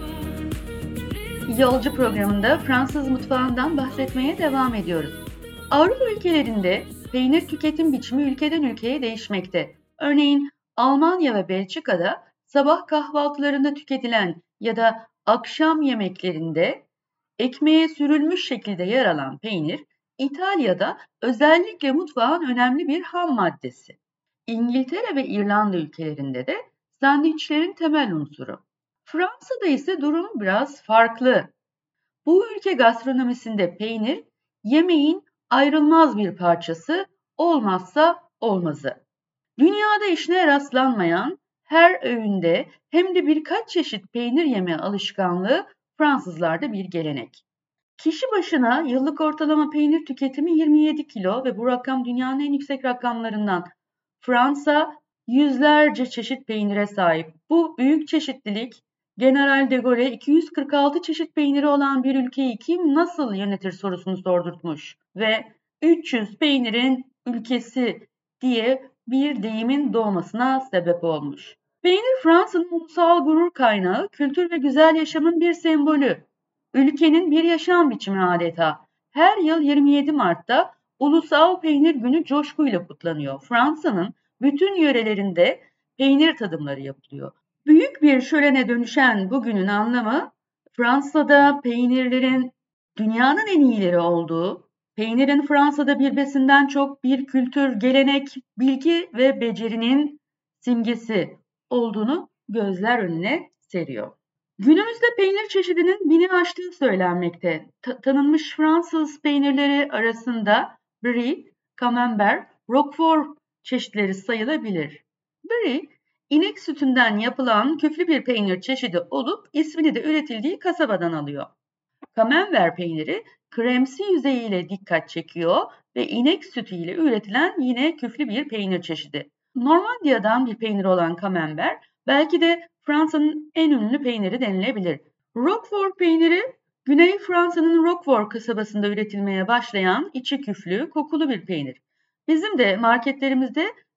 revois. Yolcu programında Fransız mutfağından bahsetmeye devam ediyoruz. Avrupa ülkelerinde peynir tüketim biçimi ülkeden ülkeye değişmekte. Örneğin Almanya ve Belçika'da sabah kahvaltılarında tüketilen ya da akşam yemeklerinde ekmeğe sürülmüş şekilde yer alan peynir, İtalya'da özellikle mutfağın önemli bir ham maddesi. İngiltere ve İrlanda ülkelerinde de sandviçlerin temel unsuru. Fransa'da ise durum biraz farklı. Bu ülke gastronomisinde peynir, yemeğin ayrılmaz bir parçası, olmazsa olmazı. Dünyada eşine rastlanmayan her öğünde hem de birkaç çeşit peynir yeme alışkanlığı Fransızlarda bir gelenek. Kişi başına yıllık ortalama peynir tüketimi 27 kilo ve bu rakam dünyanın en yüksek rakamlarından. Fransa yüzlerce çeşit peynire sahip. Bu büyük çeşitlilik General de Gaulle 246 çeşit peyniri olan bir ülkeyi kim nasıl yönetir sorusunu sordurtmuş ve 300 peynirin ülkesi diye bir deyimin doğmasına sebep olmuş. Peynir Fransa'nın ulusal gurur kaynağı, kültür ve güzel yaşamın bir sembolü. Ülkenin bir yaşam biçimi adeta. Her yıl 27 Mart'ta Ulusal Peynir Günü coşkuyla kutlanıyor. Fransa'nın bütün yörelerinde peynir tadımları yapılıyor. Büyük bir şölene dönüşen bugünün anlamı, Fransa'da peynirlerin dünyanın en iyileri olduğu, peynirin Fransa'da bir besinden çok bir kültür, gelenek, bilgi ve becerinin simgesi olduğunu gözler önüne seriyor. Günümüzde peynir çeşidinin 1000'i aştığı söylenmekte. Tanınmış Fransız peynirleri arasında Brie, Camembert, Roquefort çeşitleri sayılabilir. Brie, inek sütünden yapılan küflü bir peynir çeşidi olup ismini de üretildiği kasabadan alıyor. Camembert peyniri kremsi yüzeyiyle dikkat çekiyor ve inek sütüyle üretilen yine küflü bir peynir çeşidi. Normandiya'dan bir peynir olan Camembert belki de Fransa'nın en ünlü peyniri denilebilir. Roquefort peyniri Güney Fransa'nın Roquefort kasabasında üretilmeye başlayan içi küflü, kokulu bir peynir. Bizim de marketlerimizde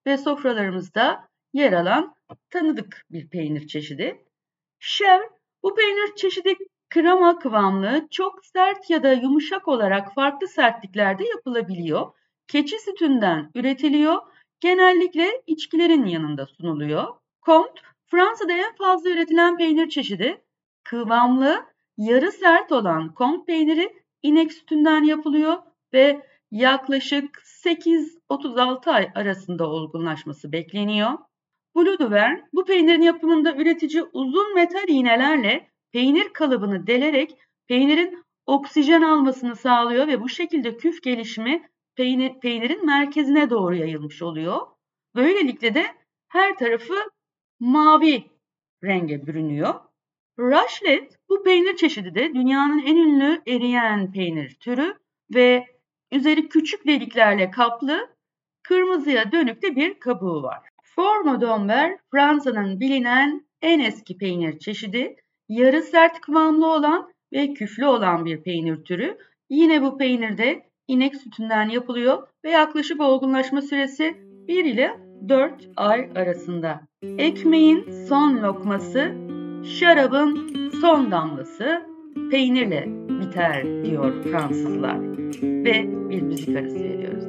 ve sofralarımızda yer alan tanıdık bir peynir çeşidi. Chèvre, bu peynir çeşidi krema kıvamlı, çok sert ya da yumuşak olarak farklı sertliklerde yapılabiliyor. Keçi sütünden üretiliyor. Genellikle içkilerin yanında sunuluyor. Comte, Fransa'da en fazla üretilen peynir çeşidi. Kıvamlı, yarı sert olan Comte peyniri inek sütünden yapılıyor ve yaklaşık 8-36 ay arasında olgunlaşması bekleniyor. Bleu d'Auvergne, bu peynirin yapımında üretici uzun metal iğnelerle peynir kalıbını delerek peynirin oksijen almasını sağlıyor ve bu şekilde küf gelişimi peynirin merkezine doğru yayılmış oluyor. Böylelikle de her tarafı mavi renge bürünüyor. Raclette, bu peynir çeşidi de dünyanın en ünlü eriyen peynir türü ve üzeri küçük deliklerle kaplı, kırmızıya dönük de bir kabuğu var. Fourneau d'Ambert, Fransa'nın bilinen en eski peynir çeşidi, yarı sert kıvamlı olan ve küflü olan bir peynir türü. Yine bu peynir de inek sütünden yapılıyor ve yaklaşık olgunlaşma süresi 1 ile 4 ay arasında. Ekmeğin son lokması, şarabın son damlası peynirle biter diyor Fransızlar. Ve bir müzik arası veriyoruz.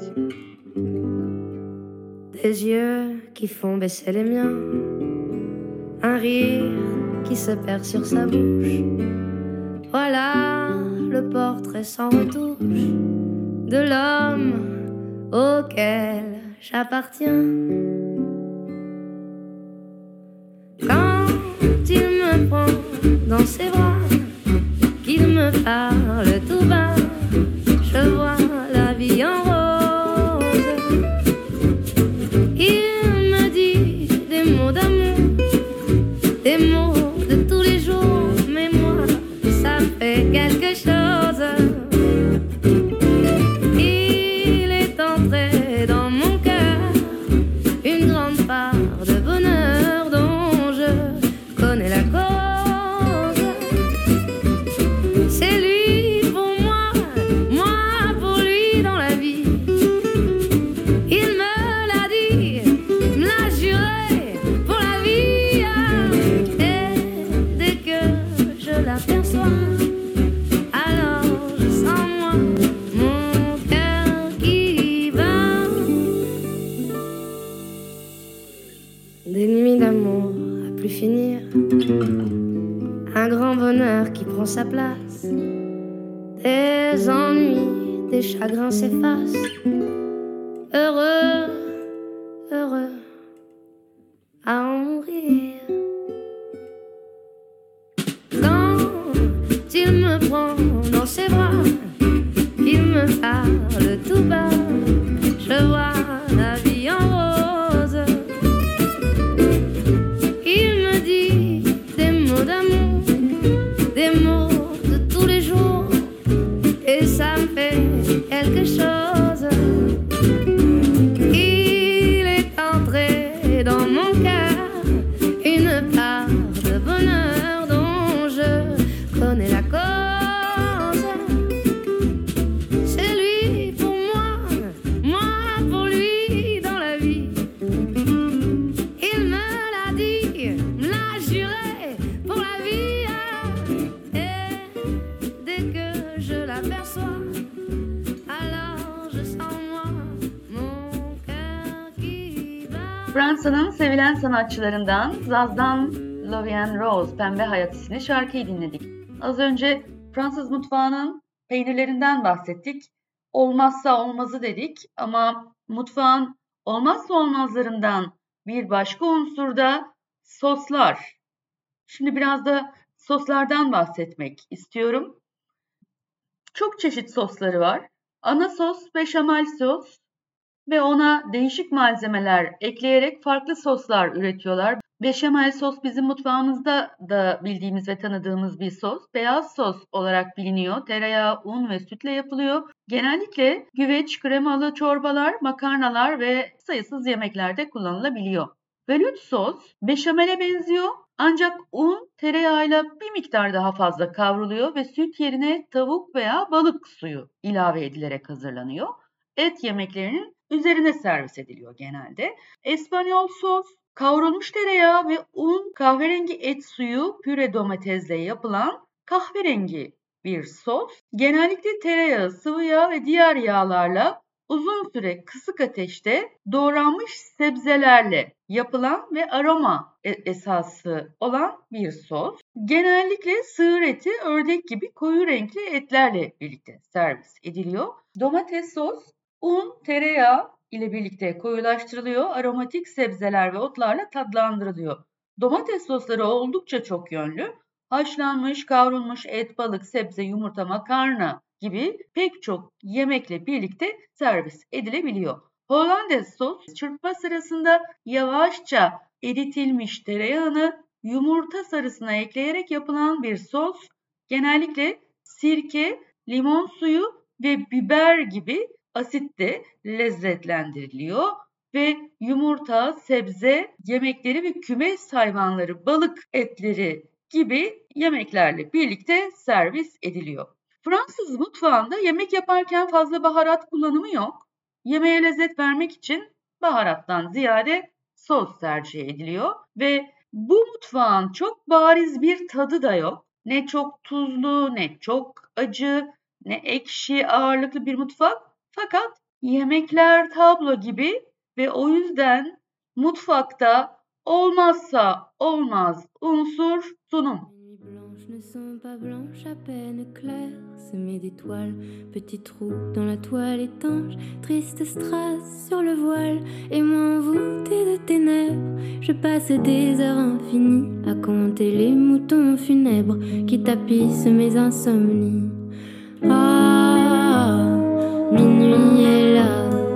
Des yeux qui font baisser les miens, un rire qui se perd sur sa bouche. Voilà le portrait sans retouche de l'homme auquel j'appartiens. Quand il me prend dans ses bras, qu'il me parle tout bas, je vois la vie en rose. Il me dit des mots d'amour, des mots de tous les jours, mais moi, ça fait quelque chose. Il est entré dans mon cœur une grande part de bonheur dont je connais la cause. C'est lui pour moi, moi pour lui dans la vie. Il me l'a dit, me l'a juré pour la vie. Et dès que je l'aperçois, alors je sens moi mon cœur qui bat. Des nuits d'amour à plus finir, un grand bonheur qui prend sa place. Des ennuis, des chagrins s'effacent. Heureux, heureux à en mourir. Quand il me prend dans ses bras, il me parle tout bas, je vois la vie en rose. Il me dit des mots d'amour, des mots de tous les jours, et ça me fait quelque chose. Il est entré dans mon cœur une part de bonheur dont je connais la cause. C'est lui pour moi, moi pour lui dans la vie. Il me l'a dit, me l'a juré pour la vie. Et dès que je l'aperçois, alors je sens moi mon cœur qui bat. Fransa'nın sevilen sanatçılarından Zaz'dan Love and Rose, Pembe Hayat isimli şarkıyı dinledik. Az önce Fransız mutfağının peynirlerinden bahsettik. Olmazsa olmazı dedik ama mutfağın olmazsa olmazlarından bir başka unsur da soslar. Şimdi biraz da soslardan bahsetmek istiyorum. Çok çeşit sosları var. Ana sos beşamel sos ve ona değişik malzemeler ekleyerek farklı soslar üretiyorlar. Beşamel sos bizim mutfağımızda da bildiğimiz ve tanıdığımız bir sos. Beyaz sos olarak biliniyor. Tereyağı, un ve sütle yapılıyor. Genellikle güveç, kremalı çorbalar, makarnalar ve sayısız yemeklerde kullanılabiliyor. Velouté sos beşamele benziyor ancak un tereyağıyla bir miktar daha fazla kavruluyor ve süt yerine tavuk veya balık suyu ilave edilerek hazırlanıyor. Et yemeklerinin üzerine servis ediliyor genelde. Espanyol sos, kavrulmuş tereyağı ve un, kahverengi et suyu, püre domatesle yapılan kahverengi bir sos. Genellikle tereyağı, sıvı yağ ve diğer yağlarla uzun süre kısık ateşte doğranmış sebzelerle yapılan ve aroma esası olan bir sos. Genellikle sığır eti, ördek gibi koyu renkli etlerle birlikte servis ediliyor. Domates sos, un, tereyağı ile birlikte koyulaştırılıyor. Aromatik sebzeler ve otlarla tatlandırılıyor. Domates sosları oldukça çok yönlü. Haşlanmış, kavrulmuş et, balık, sebze, yumurta, makarna gibi pek çok yemekle birlikte servis edilebiliyor. Hollandaise sos, çırpma sırasında yavaşça eritilmiş tereyağını yumurta sarısına ekleyerek yapılan bir sos. Genellikle sirke, limon suyu ve biber gibi asitle lezzetlendiriliyor ve yumurta, sebze yemekleri ve kümes hayvanları, balık etleri gibi yemeklerle birlikte servis ediliyor. Fransız mutfağında yemek yaparken fazla baharat kullanımı yok. Yemeğe lezzet vermek için baharattan ziyade sos tercih ediliyor ve bu mutfağın çok bariz bir tadı da yok. Ne çok tuzlu, ne çok acı, ne ekşi ağırlıklı bir mutfak. Fakat yemekler tablo gibi ve o yüzden mutfakta olmazsa olmaz unsur sunum. Blanches ne sont pas blanches, à peine claires, semées d'étoiles, petits trous dans la toile étanche, triste strass sur le voile, et moi envoûtée de ténèbres, je passe des heures infinies à compter les moutons funèbres qui tapissent mes insomnies. Ah, minuit est là,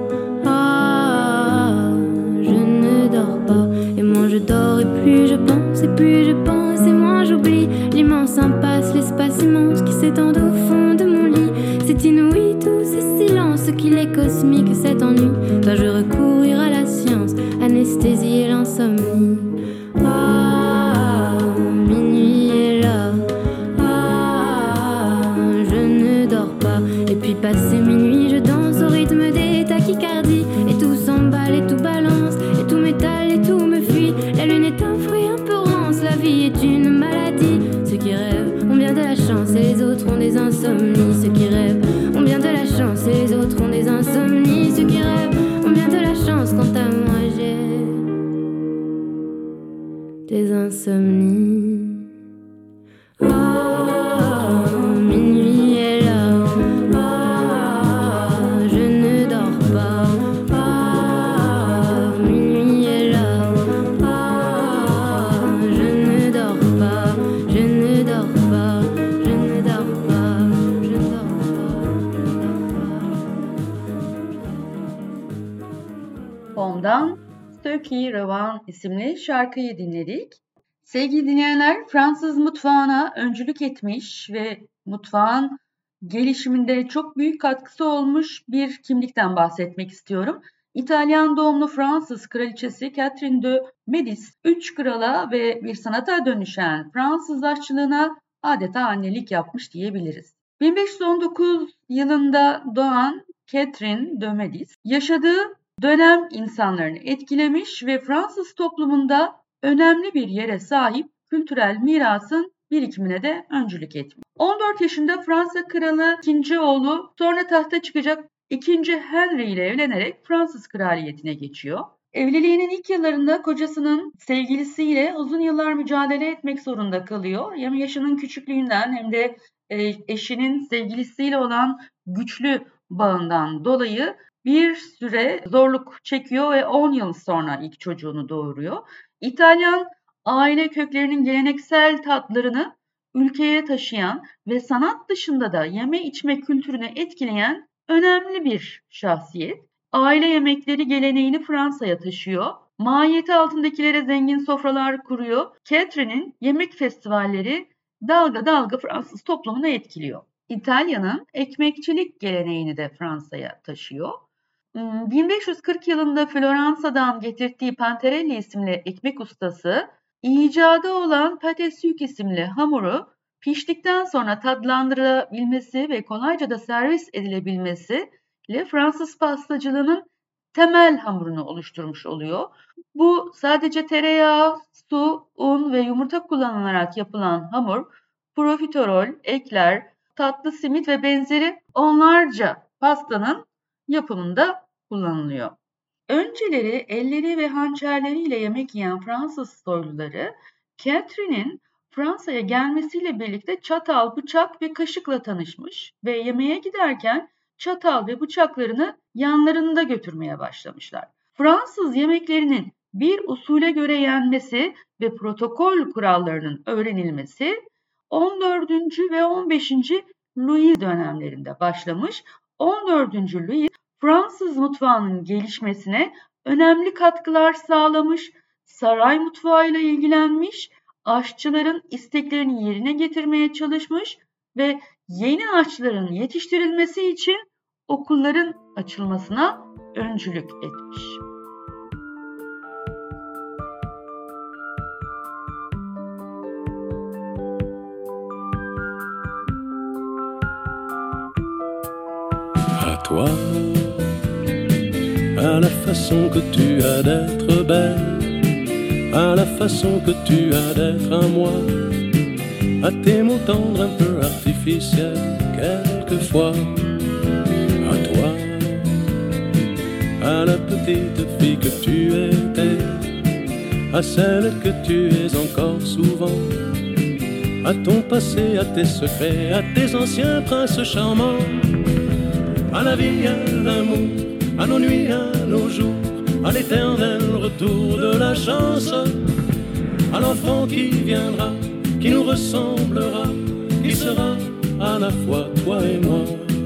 ah, je ne dors pas, et moins je dors et plus je pense, et plus je pense, et moins j'oublie l'immense impasse, l'espace immense qui s'étend au fond de mon lit. C'est inouï tout ce silence, qu'il est cosmique cet ennui. Dois-je recourir à la science, anesthésier l'insomnie? Ah, minuit est là, ah, je ne dors pas. Et puis passé minuit, je danse au rythme des tachycardies, et tout s'emballe et tout balance, et tout m'étale et tout me fuit. La lune est un fruit un peu rance, la vie est une maladie. Ceux qui rêvent ont bien de la chance et les autres ont des insomnies. Ceux qui rêvent ont bien de la chance et les autres ont des insomnies. Ceux qui rêvent ont bien de la chance, quant à moi j'ai des insomnies. Ah, minuit est là, ah, je ne dors pas. Ah, minuit est là, ah, je ne dors pas, je ne dors pas, je ne dors pas, je ne dors pas. Ondan Stöki Revan isimli şarkıyı dinledik. Sevgili dinleyenler, Fransız mutfağına öncülük etmiş ve mutfağın gelişiminde çok büyük katkısı olmuş bir kimlikten bahsetmek istiyorum. İtalyan doğumlu Fransız kraliçesi Catherine de Medici, 3 krala ve bir sanata dönüşen Fransız aşçılığına adeta annelik yapmış diyebiliriz. 1519 yılında doğan Catherine de Medici, yaşadığı dönem insanlarını etkilemiş ve Fransız toplumunda önemli bir yere sahip kültürel mirasın birikimine de öncülük etmiş. 14 yaşında Fransa kralı 2. oğlu, sonra tahta çıkacak 2. Henry ile evlenerek Fransız kraliyetine geçiyor. Evliliğinin ilk yıllarında kocasının sevgilisiyle uzun yıllar mücadele etmek zorunda kalıyor. Hem yaşının küçüklüğünden hem de eşinin sevgilisiyle olan güçlü bağından dolayı bir süre zorluk çekiyor ve 10 yıl sonra ilk çocuğunu doğuruyor. İtalyan aile köklerinin geleneksel tatlarını ülkeye taşıyan ve sanat dışında da yeme içme kültürünü etkileyen önemli bir şahsiyet. Aile yemekleri geleneğini Fransa'ya taşıyor. Mahiyeti altındakilere zengin sofralar kuruyor. Catherine'in yemek festivalleri dalga dalga Fransız toplumunu etkiliyor. İtalya'nın ekmekçilik geleneğini de Fransa'ya taşıyor. 1540 yılında Floransa'dan getirdiği Pantarelli isimli ekmek ustası, icadı olan pâte sucre isimli hamuru piştikten sonra tadlandırılabilmesi ve kolayca da servis edilebilmesiyle Fransız pastacılığının temel hamurunu oluşturmuş oluyor. Bu sadece tereyağı, su, un ve yumurta kullanılarak yapılan hamur, profiterol, ekler, tatlı simit ve benzeri onlarca pastanın yapımında kullanılıyor. Önceleri elleri ve hançerleriyle yemek yiyen Fransız soyluları, Catherine'in Fransa'ya gelmesiyle birlikte çatal, bıçak ve kaşıkla tanışmış ve yemeğe giderken çatal ve bıçaklarını yanlarında götürmeye başlamışlar. Fransız yemeklerinin bir usule göre yenmesi ve protokol kurallarının öğrenilmesi 14. ve 15. Louis dönemlerinde başlamış. 14. Louis Fransız mutfağının gelişmesine önemli katkılar sağlamış, saray mutfağıyla ilgilenmiş, aşçıların isteklerini yerine getirmeye çalışmış ve yeni aşçıların yetiştirilmesi için okulların açılmasına öncülük etmiş. À toi, à la façon que tu as d'être belle, à la façon que tu as d'être à moi, à tes mots tendres un peu artificiels quelquefois. À toi, à la petite fille que tu étais, à celle que tu es encore souvent, à ton passé, à tes secrets, à tes anciens princes charmants, à la vie, à l'amour, à nos nuits, à nos jours, à l'éternel retour de la chance, à l'enfant qui viendra, qui nous ressemblera, qui sera à la fois toi et moi.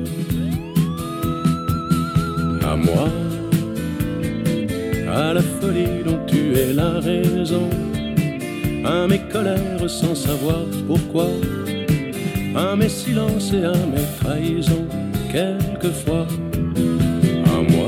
À moi, à la folie dont tu es la raison, à mes colères sans savoir pourquoi, à mes silences et à mes trahisons quelquefois. À moi,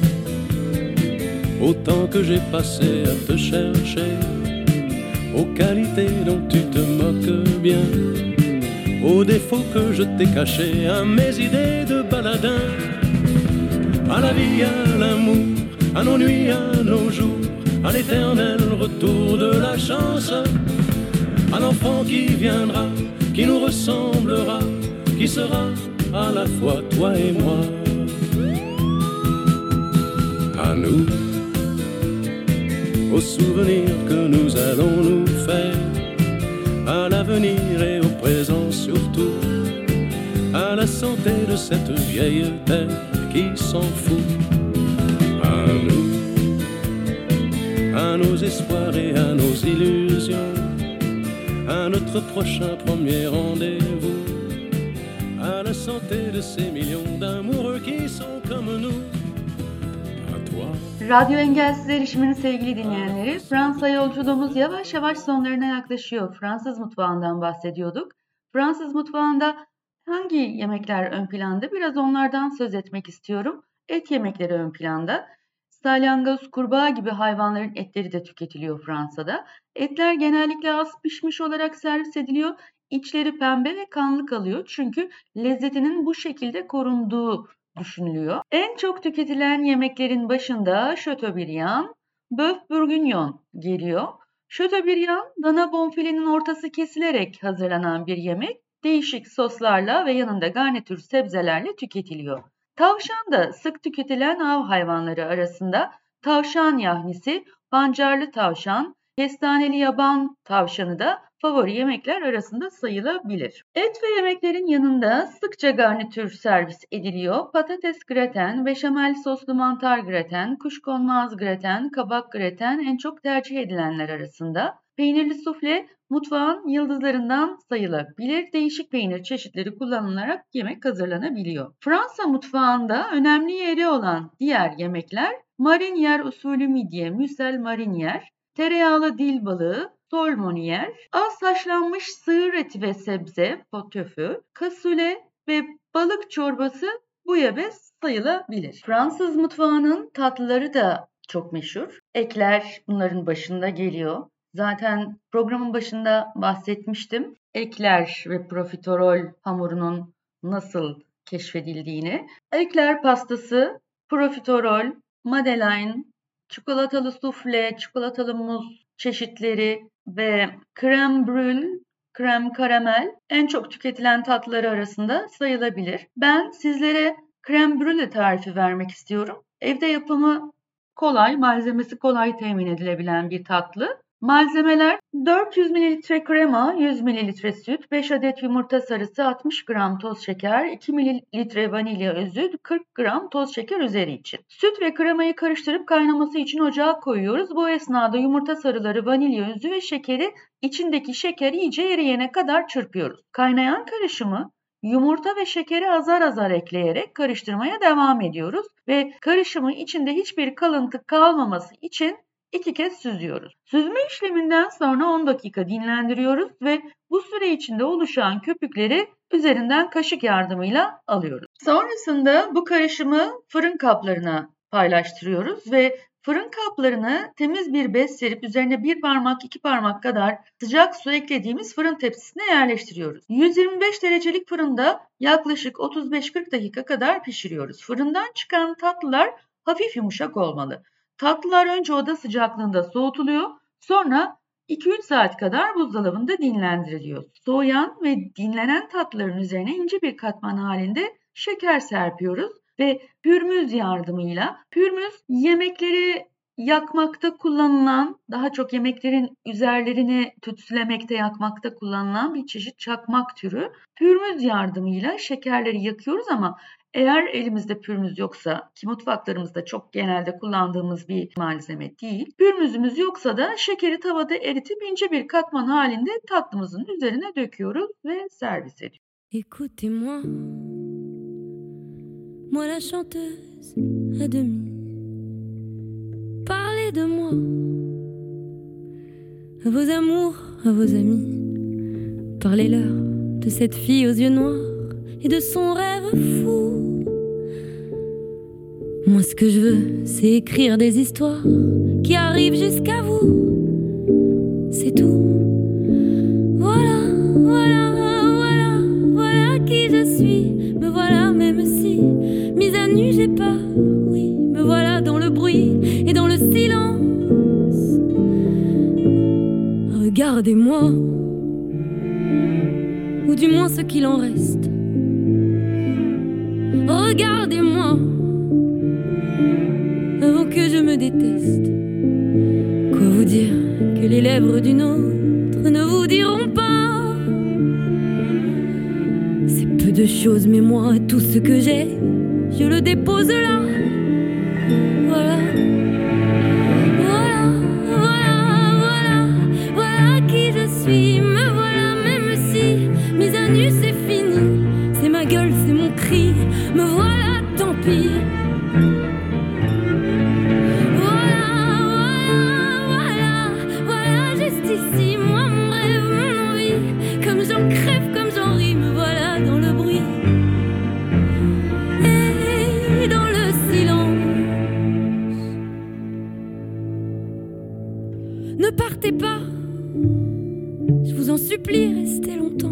au temps que j'ai passé à te chercher, aux qualités dont tu te moques bien, aux défauts que je t'ai cachés, à mes idées de baladin, à la vie, à l'amour, à nos nuits, à nos jours, à l'éternel retour de la chance, à l'enfant qui viendra, qui nous ressemblera, qui sera à la fois toi et moi. À nous, aux souvenirs que nous allons nous faire, à l'avenir et au présent surtout, à la santé de cette vieille terre qui s'en fout. À nous, à nos espoirs et à nos illusions, à notre prochain premier rendez-vous, à la santé de ces millions d'amoureux qui sont comme nous. À toi. Radyo Engelsiz Erişim'in sevgili dinleyenleri, Fransa yolculuğumuz yavaş yavaş sonlarına yaklaşıyor. Fransız mutfağından bahsediyorduk. Fransız mutfağında hangi yemekler ön planda? Biraz onlardan söz etmek istiyorum. Et yemekleri ön planda. Salyangoz, kurbağa gibi hayvanların etleri de tüketiliyor Fransa'da. Etler genellikle az pişmiş olarak servis ediliyor. İçleri pembe ve kanlı kalıyor çünkü lezzetinin bu şekilde korunduğu düşünülüyor. En çok tüketilen yemeklerin başında Chateaubriand, Bœuf Bourguignon geliyor. Chateaubriand, dana bonfilenin ortası kesilerek hazırlanan bir yemek. Değişik soslarla ve yanında garnitür sebzelerle tüketiliyor. Tavşan da sık tüketilen av hayvanları arasında tavşan yahnisi, pancarlı tavşan, kestaneli yaban tavşanı da favori yemekler arasında sayılabilir. Et ve yemeklerin yanında sıkça garnitür servis ediliyor. Patates graten, beşamel soslu mantar graten, kuşkonmaz graten, kabak graten en çok tercih edilenler arasında. Peynirli sufle mutfağın yıldızlarından sayılabilir. Değişik peynir çeşitleri kullanılarak yemek hazırlanabiliyor. Fransa mutfağında önemli yeri olan diğer yemekler marinier usulü midye, müsel marinier, tereyağlı dil balığı, solmonier, az haşlanmış sığır eti ve sebze, potofü, kasule ve balık çorbası bouillabaisse sayılabilir. Fransız mutfağının tatlıları da çok meşhur. Ekler bunların başında geliyor. Zaten programın başında bahsetmiştim. Ekler ve profiterol hamurunun nasıl keşfedildiğini. Ekler pastası, profiterol, madeleine, çikolatalı sufle, çikolatalı muz çeşitleri ve krem brûle, krem karamel en çok tüketilen tatlıları arasında sayılabilir. Ben sizlere krem brûle tarifi vermek istiyorum. Evde yapımı kolay, malzemesi kolay temin edilebilen bir tatlı. Malzemeler 400 ml krema, 100 ml süt, 5 adet yumurta sarısı, 60 gram toz şeker, 2 ml vanilya özü, 40 gram toz şeker üzeri için. Süt ve kremayı karıştırıp kaynaması için ocağa koyuyoruz. Bu esnada yumurta sarıları, vanilya özü ve şekeri içindeki şeker iyice eriyene kadar çırpıyoruz. Kaynayan karışımı yumurta ve şekeri azar azar ekleyerek karıştırmaya devam ediyoruz ve karışımın içinde hiçbir kalıntı kalmaması için 2 kez süzüyoruz. Süzme işleminden sonra 10 dakika dinlendiriyoruz ve bu süre içinde oluşan köpükleri üzerinden kaşık yardımıyla alıyoruz. Sonrasında bu karışımı fırın kaplarına paylaştırıyoruz ve fırın kaplarını temiz bir bez serip üzerine 1 parmak 2 parmak kadar sıcak su eklediğimiz fırın tepsisine yerleştiriyoruz. 125 derecelik fırında yaklaşık 35-40 dakika kadar pişiriyoruz. Fırından çıkan tatlılar hafif yumuşak olmalı. Tatlılar önce oda sıcaklığında soğutuluyor, sonra 2-3 saat kadar buzdolabında dinlendiriliyor. Soğuyan ve dinlenen tatlıların üzerine ince bir katman halinde şeker serpiyoruz ve pürmüz yardımıyla, pürmüz yemekleri yakmakta kullanılan, daha çok yemeklerin üzerlerini tütsülemekte, yakmakta kullanılan bir çeşit çakmak türü. Pürmüz yardımıyla şekerleri yakıyoruz ama eğer elimizde pürmüz yoksa, ki mutfaklarımızda çok genelde kullandığımız bir malzeme değil, pürmüzümüz yoksa da şekeri tavada eritip ince bir katman halinde tatlımızın üzerine döküyoruz ve servis ediyoruz. Écoutez-moi, moi la chanteuse à demi. Parlez de moi, à vos amours, à vos amis. Parlez-leur de cette fille aux yeux noirs et de son rêve fou. Moi ce que je veux, c'est écrire des histoires qui arrivent jusqu'à vous. C'est tout. Voilà, voilà, voilà, voilà qui je suis. Me voilà même si, mise à nu j'ai peur. Oui, me voilà dans le bruit et dans le silence. Regardez-moi, ou du moins ce qu'il en reste. Regardez-moi, avant que je me déteste. Quoi vous dire que les lèvres d'une autre ne vous diront pas? C'est peu de choses, mais moi, tout ce que j'ai, je le dépose là. Voilà. Voilà, voilà, voilà, voilà qui je suis. Me voilà même si, mise à nu c'est fini. C'est ma gueule, c'est mon cri. Me voilà, tant pis. Voilà, voilà, voilà, voilà, juste ici. Moi, mon rêve, mon envie. Comme j'en crève, comme j'en ris. Me voilà dans le bruit et dans le silence. Ne partez pas, je vous en supplie, restez longtemps.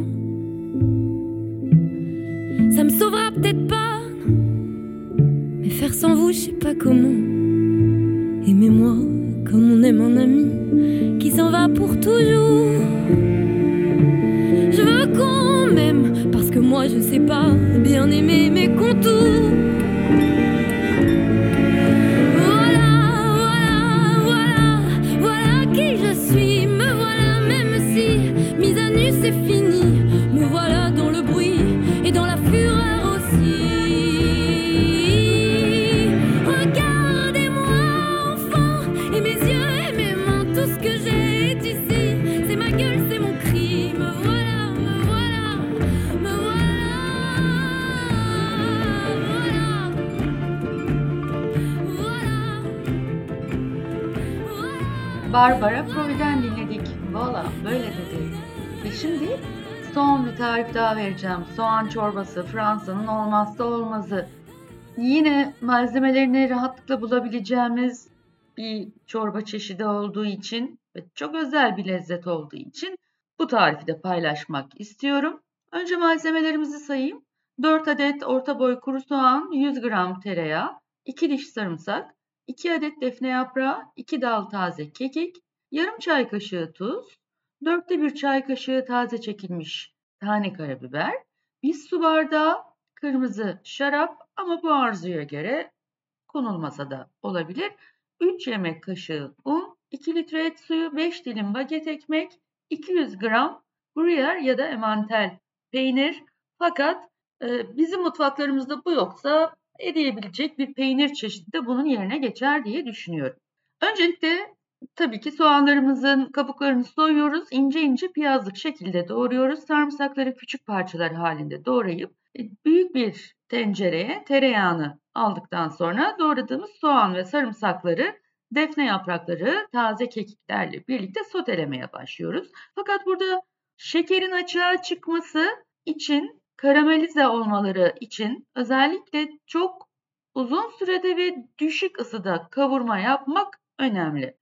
Ça me sauvera peut-être pas, non. Mais faire sans vous, je sais pas comment. Aimez-moi comme on aime un ami qui s'en va pour toujours. Je veux qu'on m'aime, parce que moi je sais pas bien aimer mes contours. Voilà, voilà, voilà, voilà qui je suis. Me voilà même si, mise à nu c'est fini. Me voilà dans le bruit et dans la fureur aussi. Regardez-moi enfant, et mes yeux et mes mains, tout ce que j'ai est ici. C'est ma gueule, c'est mon cri. Me voilà, me voilà, me voilà, voilà, voilà. Barbara Pravi'den dinledik. Valla böyle dedi. Ve şimdi son bir tarif daha vereceğim. Soğan çorbası, Fransa'nın olmazsa olmazı. Yine malzemelerini rahatlıkla bulabileceğimiz bir çorba çeşidi olduğu için ve çok özel bir lezzet olduğu için bu tarifi de paylaşmak istiyorum. Önce malzemelerimizi sayayım. 4 adet orta boy kuru soğan, 100 gram tereyağı, 2 diş sarımsak, 2 adet defne yaprağı, 2 dal taze kekik, yarım çay kaşığı tuz, 4'te 1 çay kaşığı taze çekilmiş tane karabiber, 1 su bardağı kırmızı şarap ama bu arzuya göre konulmasa da olabilir. 3 yemek kaşığı un, 2 litre et suyu, 5 dilim baget ekmek, 200 gram gruyère ya da emmental peynir. Fakat bizim mutfaklarımızda bu yoksa eriyebilecek bir peynir çeşidi de bunun yerine geçer diye düşünüyorum. Öncelikle tabii ki soğanlarımızın kabuklarını soyuyoruz. İnce ince piyazlık şekilde doğruyoruz. Sarımsakları küçük parçalar halinde doğrayıp büyük bir tencereye tereyağını aldıktan sonra doğradığımız soğan ve sarımsakları, defne yaprakları, taze kekiklerle birlikte sotelemeye başlıyoruz. Fakat burada şekerin açığa çıkması için, karamelize olmaları için özellikle çok uzun sürede ve düşük ısıda kavurma yapmak önemli.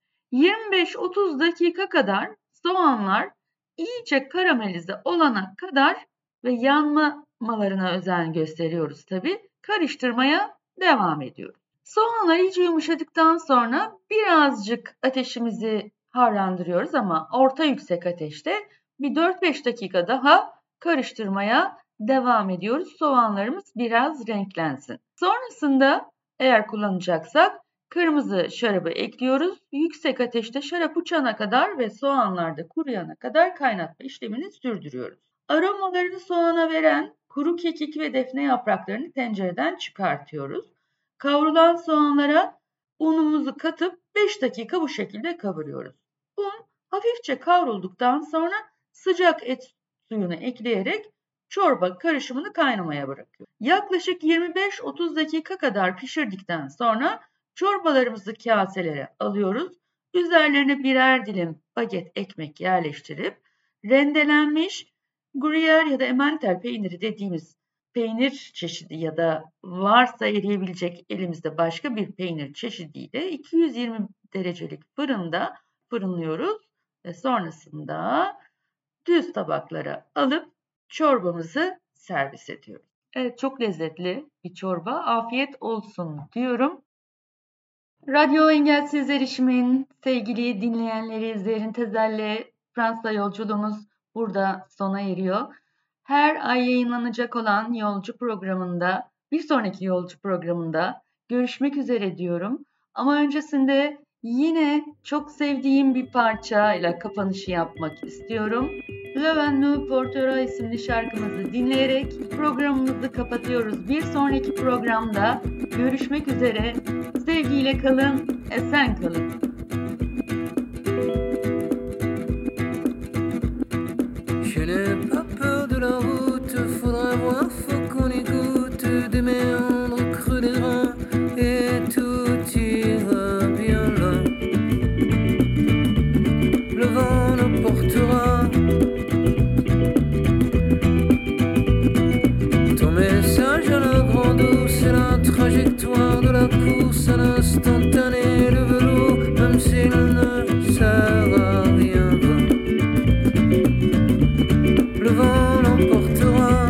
25-30 dakika kadar soğanlar iyice karamelize olana kadar ve yanmamalarına özen gösteriyoruz tabii. Karıştırmaya devam ediyoruz. Soğanlar iyice yumuşadıktan sonra birazcık ateşimizi harlandırıyoruz ama orta yüksek ateşte bir 4-5 dakika daha karıştırmaya devam ediyoruz. Soğanlarımız biraz renklensin. Sonrasında eğer kullanacaksak kırmızı şarabı ekliyoruz. Yüksek ateşte şarap uçana kadar ve soğanlar da kuruyana kadar kaynatma işlemini sürdürüyoruz. Aromalarını soğana veren kuru kekik ve defne yapraklarını tencereden çıkartıyoruz. Kavrulan soğanlara unumuzu katıp 5 dakika bu şekilde kavuruyoruz. Un hafifçe kavrulduktan sonra sıcak et suyunu ekleyerek çorba karışımını kaynamaya bırakıyoruz. Yaklaşık 25-30 dakika kadar pişirdikten sonra çorbalarımızı kaselere alıyoruz. Üzerlerine birer dilim baget ekmek yerleştirip rendelenmiş gruyère ya da emmental peyniri dediğimiz peynir çeşidi ya da varsa eriyebilecek elimizde başka bir peynir çeşidiyle 220 derecelik fırında fırınlıyoruz ve sonrasında düz tabaklara alıp çorbamızı servis ediyoruz. Evet, çok lezzetli bir çorba. Afiyet olsun diyorum. Radyo Engelsiz Erişim'in sevgili dinleyenleri, Zerrin Tezel'le Fransa yolculuğumuz burada sona eriyor. Her ay yayınlanacak olan Yolcu programında, bir sonraki Yolcu programında görüşmek üzere diyorum. Ama öncesinde yine çok sevdiğim bir parçayla kapanışı yapmak istiyorum. Le Vent nous portera isimli şarkımızı dinleyerek programımızı kapatıyoruz. Bir sonraki programda görüşmek üzere. Sevgiyle kalın, esen kalın. Je n'ai pas peur de la route, faudra voir, faut qu'on écoute des méandres creux des reins et tout ira bien là. Le vent nous portera. Ton message à la grande eau, c'est la trajectoire de la course à l'instantané, le vélo, même s'il ne sert à rien. Le vent l'emportera,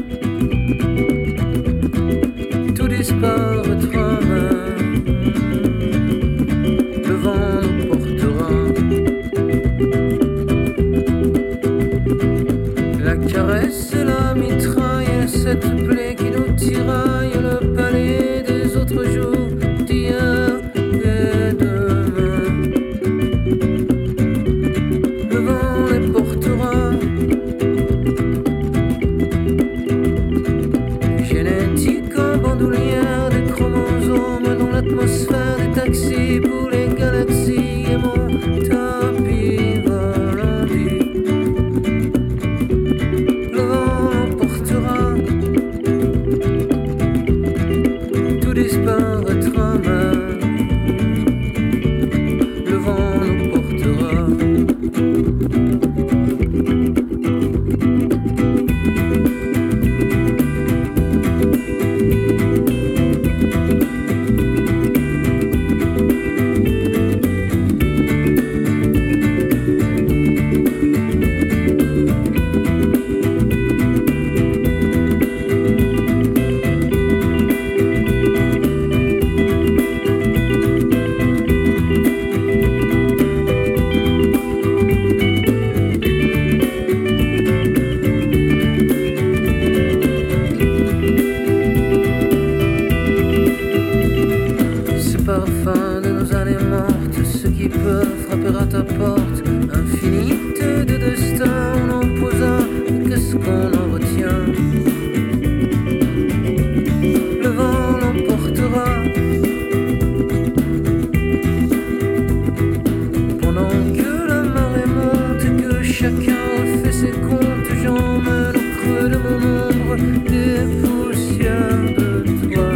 tout disparaîtra même. Le vent nous portera. La caresse et la mitraille, cette plaie qui nous tiraille, le palais des autres jours, d'hier et demain. Le vent les portera. Bandoulière des chromosomes dans l'atmosphère des taxis pour les galaxies et mon tapis volant. Le vent l'emportera. ce qu'on en retient. Le vent l'emportera pendant que la marée monte et que chacun refait ses comptes. J'emmène au creux de mon ombre des poussières de toi.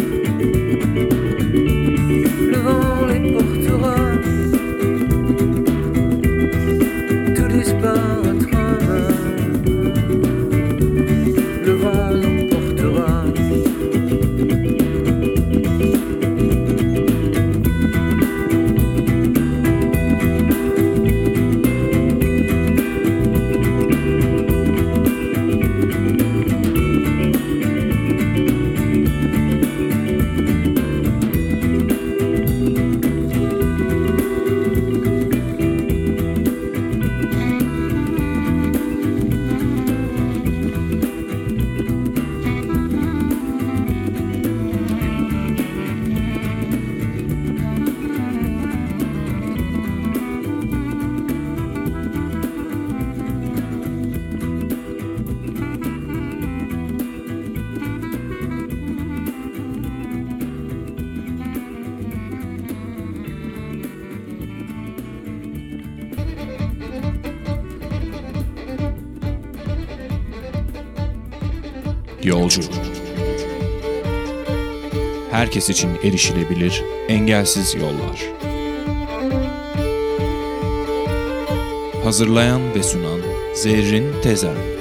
Le vent les portera, tout disparaîtra. Le vent nous portera. Yolcu. Herkes için erişilebilir, engelsiz yollar. Hazırlayan ve sunan Zerrin Tezer.